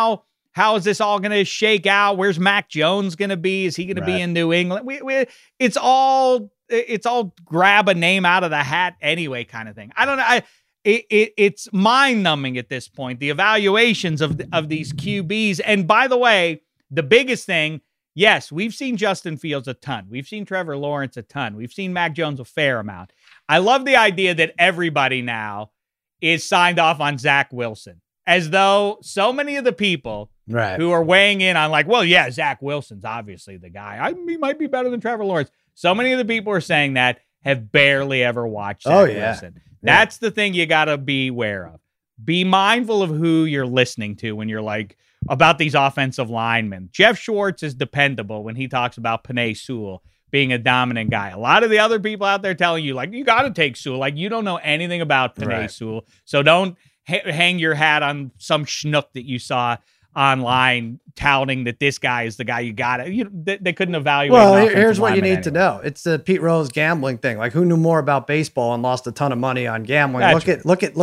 how is this all going to shake out? Where's Mac Jones going to be? Is he going to be in New England? It's all grab a name out of the hat anyway kind of thing. I don't know. It's mind-numbing at this point, the evaluations of these QBs. And by the way, the biggest thing, yes, we've seen Justin Fields a ton. We've seen Trevor Lawrence a ton. We've seen Mac Jones a fair amount. I love the idea that everybody now is signed off on Zach Wilson, as though so many of the people who are weighing in on like, well, yeah, Zach Wilson's obviously the guy. He might be better than Trevor Lawrence. So many of the people who are saying that have barely ever watched Zach Wilson. That's the thing you got to be aware of. Be mindful of who you're listening to when you're like, about these offensive linemen. Jeff Schwartz is dependable when he talks about Penei Sewell being a dominant guy. A lot of the other people out there telling you, like, you got to take Sewell. Like, you don't know anything about Penei Sewell. So don't hang your hat on some schnook that you saw online touting that this guy is the guy you got. They couldn't evaluate.
Well, here's what you need to know. It's the Pete Rose gambling thing. Like, who knew more about baseball and lost a ton of money on gambling? Look at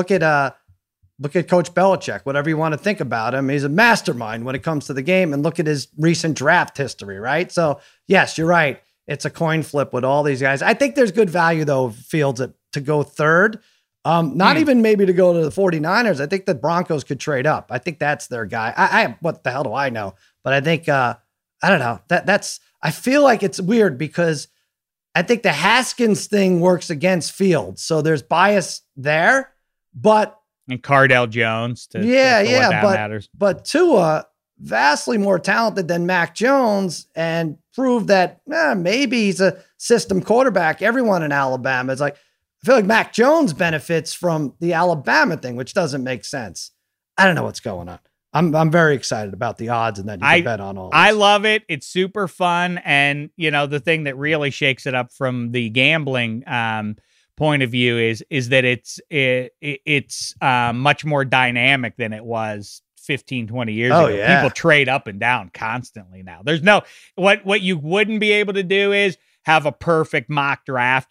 Coach Belichick. Whatever you want to think about him, he's a mastermind when it comes to the game. And look at his recent draft history, right? So, yes, you're right. It's a coin flip with all these guys. I think there's good value, though, Fields to go third. Not even maybe to go to the 49ers. I think the Broncos could trade up. I think that's their guy. I what the hell do I know? But I think, I don't know. I feel like it's weird because I think the Haskins thing works against Fields. So there's bias there, but.
And Cardell Jones.
But Tua, vastly more talented than Mac Jones, and proved that maybe he's a system quarterback. Everyone in Alabama is like, I feel like Mac Jones benefits from the Alabama thing, which doesn't make sense. I don't know what's going on. I'm very excited about the odds and that you can bet on all this.
I love it. It's super fun. And, the thing that really shakes it up from the gambling point of view is that it's much more dynamic than it was 15, 20 years ago.
Yeah.
People trade up and down constantly now. There's what you wouldn't be able to do is have a perfect mock draft.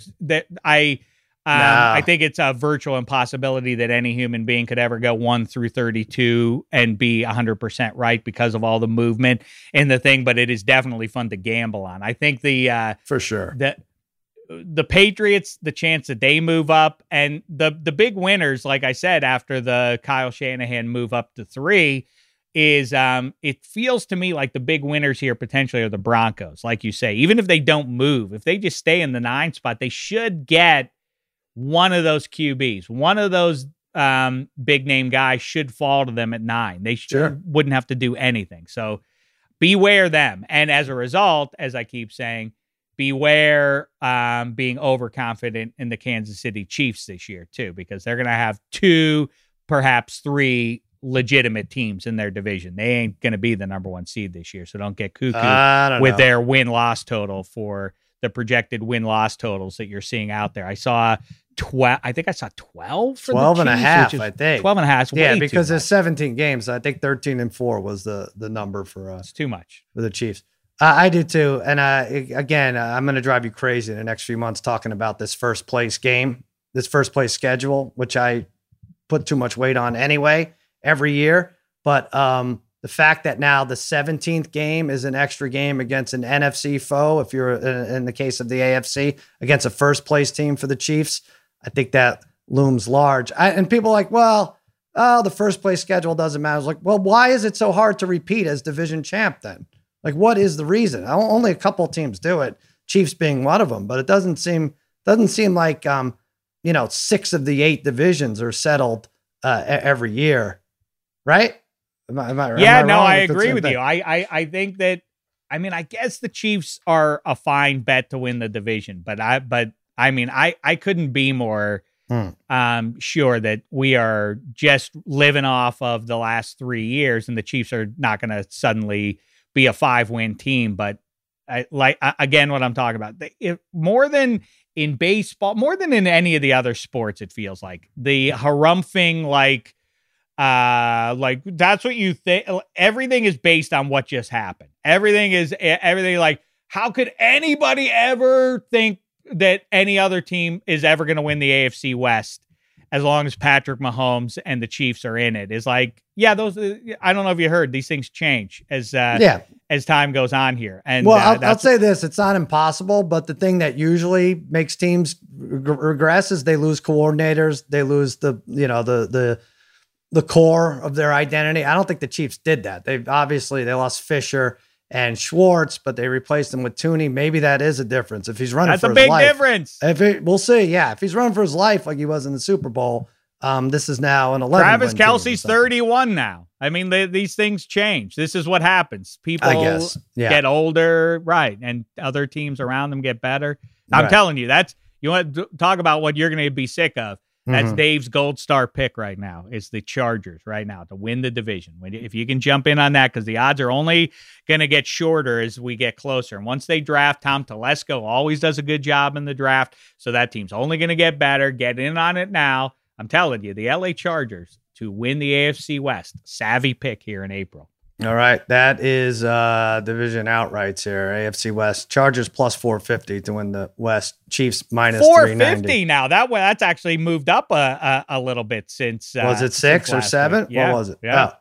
I think it's a virtual impossibility that any human being could ever go 1 through 32 and be 100% right because of all the movement in the thing, but it is definitely fun to gamble on. I think
for sure
the Patriots, the chance that they move up, and the big winners, like I said, after the Kyle Shanahan move up to 3 is it feels to me like the big winners here potentially are the Broncos. Like you say, even if they don't move, if they just stay in the 9 spot, they should get one of those QBs. One of those big name guys should fall to them at 9. They wouldn't have to do anything. So beware them. And as a result, as I keep saying, beware being overconfident in the Kansas City Chiefs this year too, because they're going to have 2, perhaps 3 legitimate teams in their division. They ain't going to be the number 1 seed this year. So don't get cuckoo with their win-loss total for the projected win-loss totals that you're seeing out there. I saw 12 for
12
the
and
Chiefs,
a half, I think.
12 and a half.
Yeah, because there's 17 games. I think 13-4 was the number for us.
It's too much
for the Chiefs. I do too. And again, I'm going to drive you crazy in the next few months talking about this first place game, this first place schedule, which I put too much weight on anyway every year. But the fact that now the 17th game is an extra game against an NFC foe, if you're in the case of the AFC, against a first place team for the Chiefs, I think that looms large. And people are like, well, the first place schedule doesn't matter. I was like, well, why is it so hard to repeat as division champ then? Like, what is the reason? Only a couple teams do it, Chiefs being one of them, but it doesn't seem like, 6 of the 8 divisions are settled every year. Right? Am I right?
Yeah, I agree with you. I think that, I guess the Chiefs are a fine bet to win the division, but I couldn't be more sure that we are just living off of the last 3 years, and the Chiefs are not going to suddenly be a 5-win team. But again, what I'm talking about, more than in baseball, more than in any of the other sports, it feels like the harumphing, like that's what you think. Everything is based on what just happened. Everything like, how could anybody ever think that any other team is ever going to win the AFC West? as long as Patrick Mahomes and the Chiefs are in it. Is like, yeah, those. I don't know if you heard, these things change as time goes on here. And
I'll say this: it's not impossible, but the thing that usually makes teams regress is they lose coordinators, they lose the core of their identity. I don't think the Chiefs did that. They lost Fisher and Schwartz, but they replaced him with Tooney. Maybe that is a difference. If he's running for his life. That's a big
difference.
We'll see. Yeah. If he's running for his life like he was in the Super Bowl, this is now an 11.
Travis Kelce's 31 now. I mean, these things change. This is what happens. People get older, right, and other teams around them get better. I'm telling you, you want to talk about what you're going to be sick of. That's Dave's gold star pick right now. Is the Chargers right now to win the division. If you can jump in on that, because the odds are only going to get shorter as we get closer. And once they draft, Tom Telesco always does a good job in the draft, so that team's only going to get better. Get in on it now. I'm telling you, the LA Chargers to win the AFC West. Savvy pick here in April.
All right. That is division outrights here. AFC West. Chargers plus 450 to win the West. Chiefs minus
450 now. That's actually moved up a little bit since.
Was it 6 or 7?
Yeah.
What was it?
Yeah.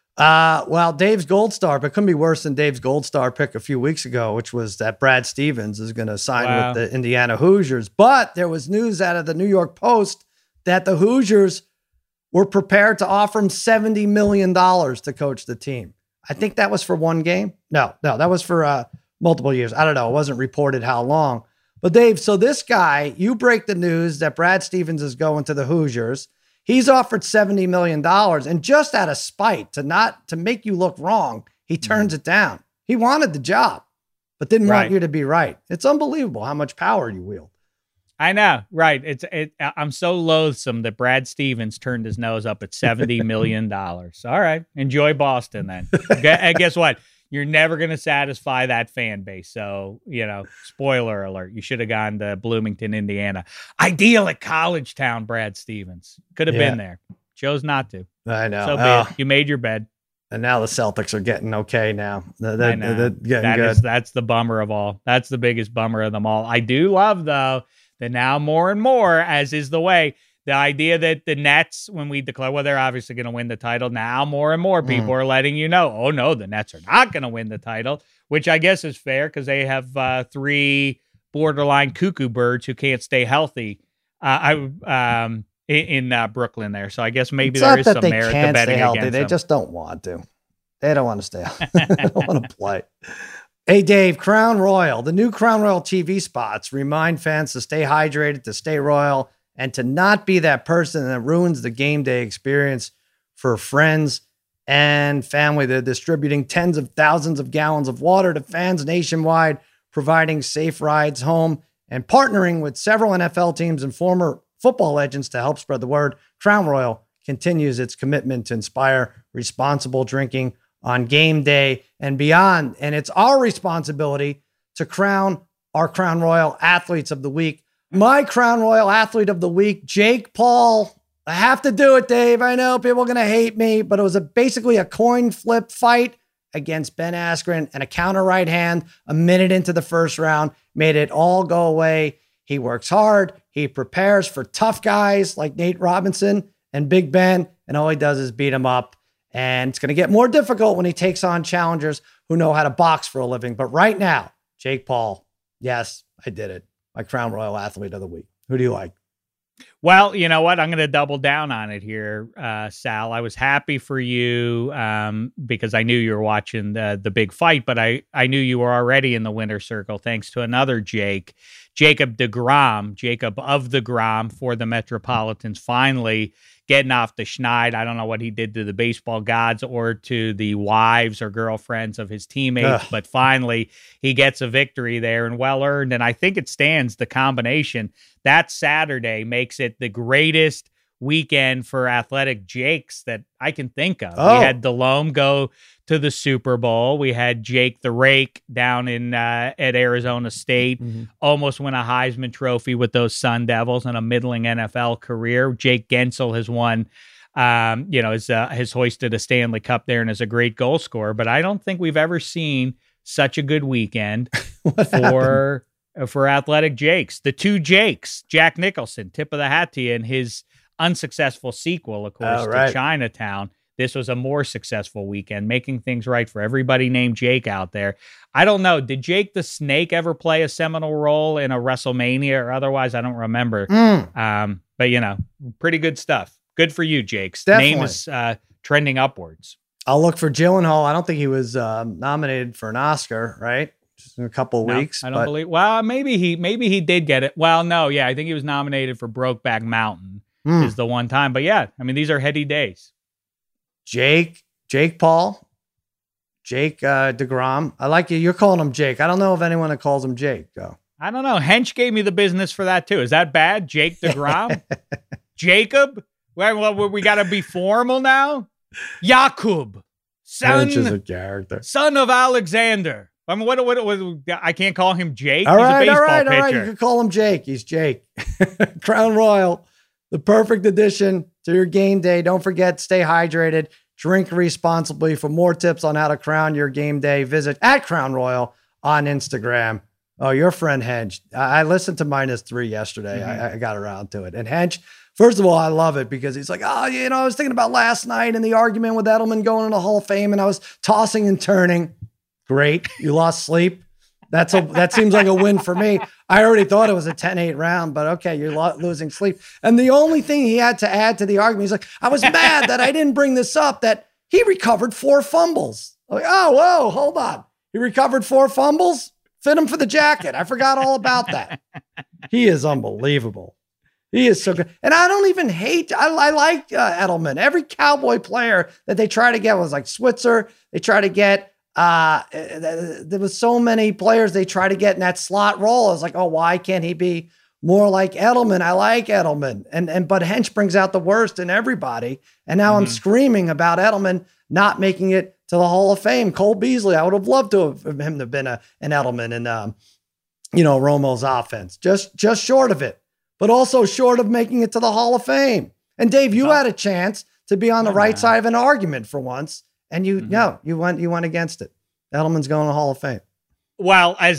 Well, Dave's Gold Star, but it couldn't be worse than Dave's Gold Star pick a few weeks ago, which was that Brad Stevens is going to sign with the Indiana Hoosiers. But there was news out of the New York Post that the Hoosiers were prepared to offer him $70 million to coach the team. I think that was for one game. No, that was for multiple years. I don't know. It wasn't reported how long. But Dave, so this guy, you break the news that Brad Stevens is going to the Hoosiers. He's offered $70 million, and just out of spite to make you look wrong, he turns it down. He wanted the job, but didn't want you to be right. It's unbelievable how much power you wield.
I know, right? I'm so loathsome that Brad Stevens turned his nose up at $70 million. All right, enjoy Boston then. And guess what? You're never going to satisfy that fan base. So, spoiler alert, you should have gone to Bloomington, Indiana. Ideal at College Town, Brad Stevens. Could have been there. Chose not to.
I know.
So be it. You made your bed.
And now the Celtics are getting okay now.
They're getting good. That's the bummer of all. That's the biggest bummer of them all. I do love, though, that now more and more, as is the way, the idea that the Nets, when we declare, well, they're obviously going to win the title, now more and more people are letting you know, oh, no, the Nets are not going to win the title, which I guess is fair because they have 3 borderline cuckoo birds who can't stay healthy in Brooklyn there. So I guess maybe there is some merit to betting against them.
They just don't want to. They don't want to stay healthy. They don't want to play. Hey, Dave, Crown Royal. The new Crown Royal TV spots remind fans to stay hydrated, to stay royal, and to not be that person that ruins the game day experience for friends and family. They're distributing tens of thousands of gallons of water to fans nationwide, providing safe rides home, and partnering with several NFL teams and former football legends to help spread the word. Crown Royal continues its commitment to inspire responsible drinking on game day and beyond. And it's our responsibility to crown our Crown Royal Athletes of the Week. My Crown Royal Athlete of the Week, Jake Paul. I have to do it, Dave. I know people are going to hate me, but it was basically a coin flip fight against Ben Askren and a counter right hand a minute into the first round. Made it all go away. He works hard. He prepares for tough guys like Nate Robinson and Big Ben, and all he does is beat him up. And it's going to get more difficult when he takes on challengers who know how to box for a living. But right now, Jake Paul, yes, I did it. My Crown Royal Athlete of the Week. Who do you like?
Well, you know what? I'm going to double down on it here, Sal. I was happy for you because I knew you were watching the big fight, but I knew you were already in the winner's circle thanks to another Jacob DeGrom, Jacob of the Grom for the Metropolitans, finally getting off the schneid. I don't know what he did to the baseball gods or to the wives or girlfriends of his teammates, but finally he gets a victory there and well-earned. And I think it stands the combination. That Saturday makes it the greatest weekend for athletic Jakes that I can think of. We had Delhomme go to the Super Bowl. We had Jake the Rake down at Arizona State, almost win a Heisman Trophy with those Sun Devils and a middling NFL career. Jake Gensel has won, has hoisted a Stanley Cup there and is a great goal scorer. But I don't think we've ever seen such a good weekend for athletic Jakes. The two Jakes, Jack Nicholson, tip of the hat to you, and his unsuccessful sequel, of course, to Chinatown. This was a more successful weekend, making things right for everybody named Jake out there. I don't know. Did Jake the Snake ever play a seminal role in a WrestleMania or otherwise? I don't remember. But, you know, pretty good stuff. Good for you, Jake. Name is trending upwards.
I'll look for Gyllenhaal. I don't think he was nominated for an Oscar, right? Just in a couple of weeks.
I don't believe. Well, maybe he did get it. Well, no, yeah, I think he was nominated for Brokeback Mountain is the one time. But yeah, I mean, these are heady days. Jake
Paul, Jake DeGrom. I like you. You're calling him Jake. I don't know if anyone that calls him Jake, though.
I don't know. Hench gave me the business for that, too. Is that bad? Jake DeGrom? Jacob? Well, we got to be formal now? Jakub.
Hench is a character.
Son of Alexander. I mean, what I can't call him Jake.
All
He's
right,
a baseball pitcher.
All right. You can call him Jake. He's Jake. Crown Royal. The perfect addition to your game day. Don't forget, stay hydrated, drink responsibly. For more tips on how to crown your game day, visit @CrownRoyal on Instagram. Oh, your friend Hench. I listened to -3 yesterday. I got around to it. And Hench, first of all, I love it because he's like, oh, you know, I was thinking about last night and the argument with Edelman going into the Hall of Fame, and I was tossing and turning. Great. You lost sleep. That seems like a win for me. I already thought it was a 10-8 round, but okay, you're losing sleep. And the only thing he had to add to the argument, he's like, I was mad that I didn't bring this up, that he recovered 4 fumbles. I'm like, oh, whoa, hold on. He recovered 4 fumbles? Fit him for the jacket. I forgot all about that. He is unbelievable. He is so good. And I don't even hate, I like Edelman. Every Cowboy player that they try to get was like Switzer. They try to get, there was so many players they try to get in that slot role. I was like, oh, why can't he be more like Edelman? I like Edelman. But Hench brings out the worst in everybody. And now I'm screaming about Edelman not making it to the Hall of Fame. Cole Beasley, I would have loved to have him to have been an Edelman in, Romo's offense. Just short of it, but also short of making it to the Hall of Fame. And Dave, you had a chance to be on the right side of an argument for once. And you went against it. Edelman's going to the Hall of Fame.
Well, as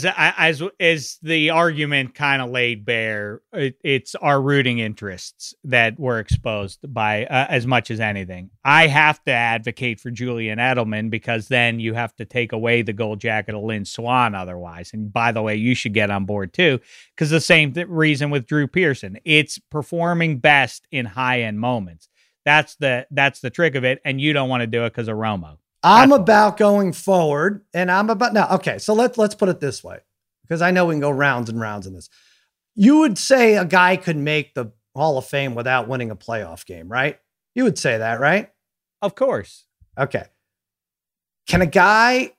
the argument kind of laid bare, it's our rooting interests that were exposed by as much as anything. I have to advocate for Julian Edelman because then you have to take away the gold jacket of Lynn Swann otherwise. And by the way, you should get on board too, because the same reason with Drew Pearson. It's performing best in high-end moments. That's the trick of it, and you don't want to do it because of Romo.
I'm about going forward, and I'm about now. Okay, so let's put it this way, because I know we can go rounds and rounds in this. You would say a guy could make the Hall of Fame without winning a playoff game, right? You would say that, right?
Of course.
Okay. Can a guy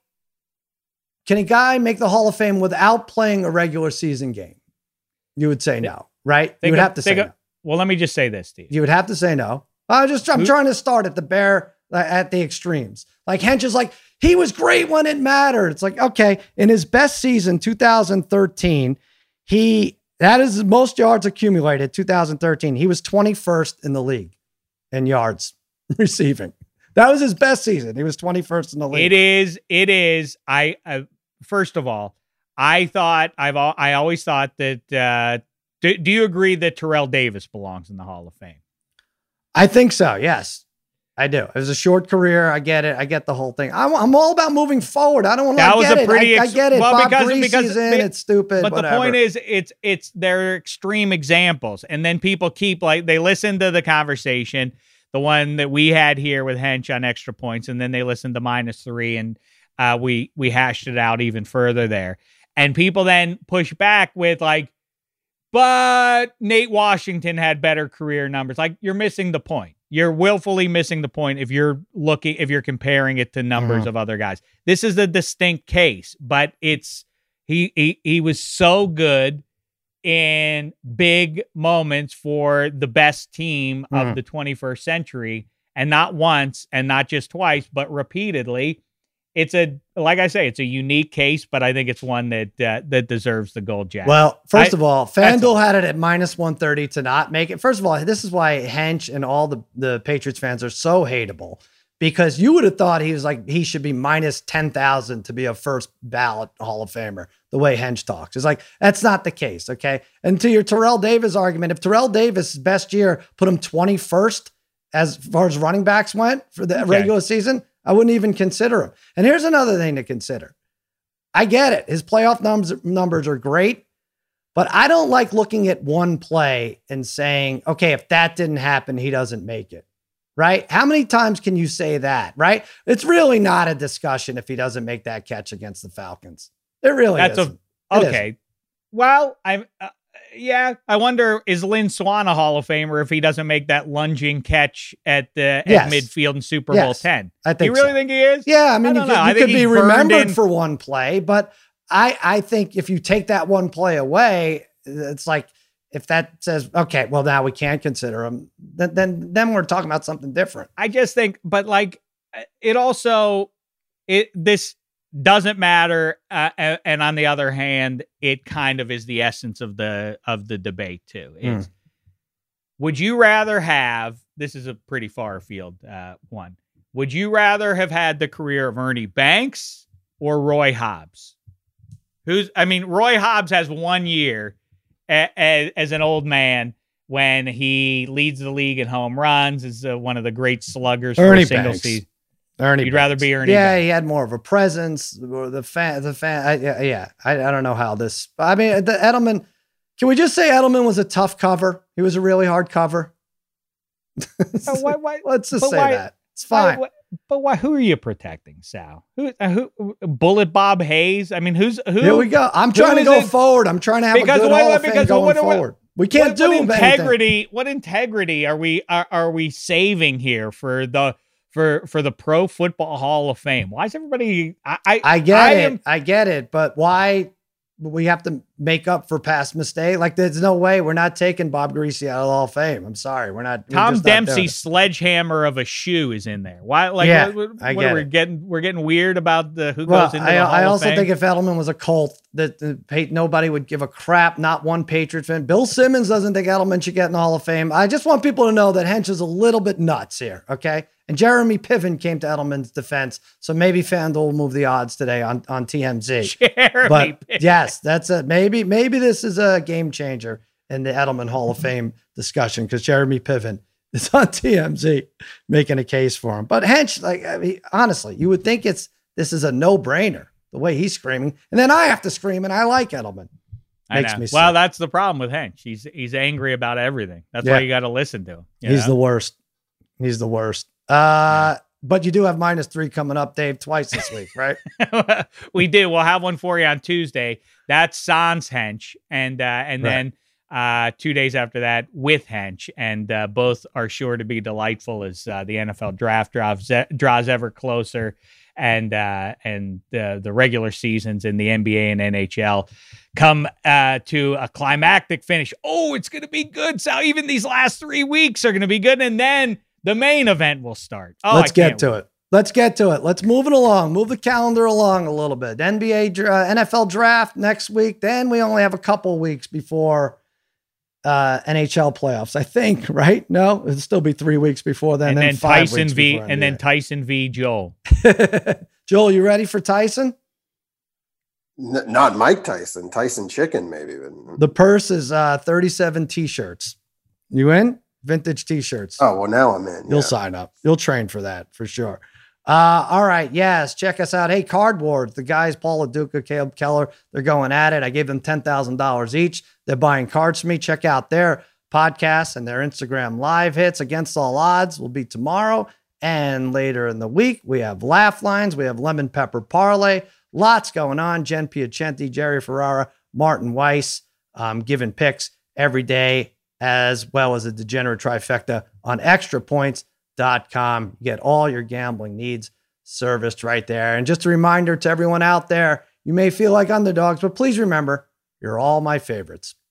make the Hall of Fame without playing a regular season game? You would say no, right? You would have to say no.
Well, let me just say this, Steve.
You would have to say no. I'm trying to start at the extremes. Like Hench is like, he was great when it mattered. It's like, okay, in his best season, 2013, that is most yards accumulated, 2013. He was 21st in the league in yards receiving. That was his best season. He was 21st in the league.
It is. First of all, I always thought that, do you agree that Terrell Davis belongs in the Hall of Fame?
I think so. Yes, I do. It was a short career. I get it. I get the whole thing. I'm all about moving forward. I don't want to. I get it. Well, Bob Greasy's in. It's stupid.
But
whatever.
The point is, they're extreme examples, and then people keep they listen to the conversation, the one that we had here with Hench on Extra Points, and then they listen to -3, and we hashed it out even further there, and people then push back with but Nate Washington had better career numbers. You're missing the point. You're willfully missing the point if you're comparing it to numbers of other guys. This is a distinct case, but he was so good in big moments for the best team of the 21st century, and not once and not just twice, but repeatedly. Like I say, it's a unique case, but I think it's one that deserves the gold jacket.
Well, first of all, FanDuel had it at -130 to not make it. First of all, this is why Hench and all the Patriots fans are so hateable, because you would have thought he should be minus 10,000 to be a first ballot Hall of Famer, the way Hench talks. It's like, that's not the case, okay? And to your Terrell Davis argument, if Terrell Davis' best year put him 21st as far as running backs went for the regular season, I wouldn't even consider him. And here's another thing to consider. I get it. His playoff numbers are great, but I don't like looking at one play and saying, okay, if that didn't happen, he doesn't make it. Right? How many times can you say that? Right? It's really not a discussion if he doesn't make that catch against the Falcons. It really isn't.
Okay. Well, I wonder, is Lynn Swann a Hall of Famer if he doesn't make that lunging catch at midfield in Super Bowl 10?
I think
you really think he is?
Yeah, I mean, you could be remembered for one play, but I think if you take that one play away, it's like, if that says, okay, well, now we can't consider him, then we're talking about something different.
I just think, but like, this doesn't matter. And on the other hand, it kind of is the essence of the debate too. Would you rather have, this is a pretty far field one, would you rather have had the career of Ernie Banks or Roy Hobbs? Roy Hobbs has 1 year as an old man when he leads the league in home runs, is one of the great sluggers for a single season. You'd rather be Ernie Banks.
He had more of a presence. I don't know how this, I mean, the Edelman, can we just say Edelman was a tough cover? He was a really hard cover. Let's just say that. It's fine.
But why? Who are you protecting, Sal? Who? Bullet Bob Hayes? I mean, who?
Here we go. I'm trying to go forward. I'm trying to have a good Hall of Fame going forward. We can't do
integrity. What integrity are we saving here for the Pro Football Hall of Fame? Why is everybody?
I get it, but why? We have to make up for past mistake. Like, there's no way we're not taking Bob Greasy out of the Hall of Fame. I'm sorry, we're not.
Tom Dempsey's sledgehammer of a shoe is in there. Why? Like, we're getting weird about who goes into the Hall of Fame.
I also think if Edelman was a Colt, that nobody would give a crap. Not one Patriots fan. Bill Simmons doesn't think Edelman should get in the Hall of Fame. I just want people to know that Hench is a little bit nuts here. Okay. And Jeremy Piven came to Edelman's defense, so maybe FanDuel will move the odds today on TMZ. Piven. Yes, that's it. Maybe this is a game changer in the Edelman Hall of Fame discussion because Jeremy Piven is on TMZ making a case for him. But Hench, honestly, you would think this is a no-brainer the way he's screaming, and then I have to scream, and I like Edelman. Makes me sick.
Well, that's the problem with Hench. He's angry about everything. That's why you got to listen to him.
He's the worst. He's the worst. But you do have -3 coming up, Dave, twice this week, right?
We do. We'll have one for you on Tuesday. That's sans Hench. And then 2 days after that with Hench. And both are sure to be delightful as the NFL draft draws ever closer. And the regular seasons in the NBA and NHL come to a climactic finish. Oh, it's going to be good. So even these last 3 weeks are going to be good. And then the main event will start.
Let's get to it. Let's move it along. Move the calendar along a little bit. NFL draft next week. Then we only have a couple weeks before NHL playoffs, I think, right? No, it'll still be 3 weeks before then.
And then Tyson v. Joel.
Joel, you ready for Tyson?
Not Mike Tyson. Tyson Chicken, maybe.
The purse is 37 T-shirts. You in? Vintage T-shirts.
Oh, well, now I'm in.
You'll sign up. You'll train for that for sure. All right. Yes. Check us out. Hey, Card Wars. The guys, Paul LaDuca, Caleb Keller, they're going at it. I gave them $10,000 each. They're buying cards from me. Check out their podcasts and their Instagram live hits. Against All Odds will be tomorrow. And later in the week, we have Laugh Lines. We have Lemon Pepper Parlay. Lots going on. Jen Piacenti, Jerry Ferrara, Martin Weiss, giving picks every day, as well as a degenerate trifecta on extrapoints.com. Get all your gambling needs serviced right there. And just a reminder to everyone out there, you may feel like underdogs, but please remember, you're all my favorites.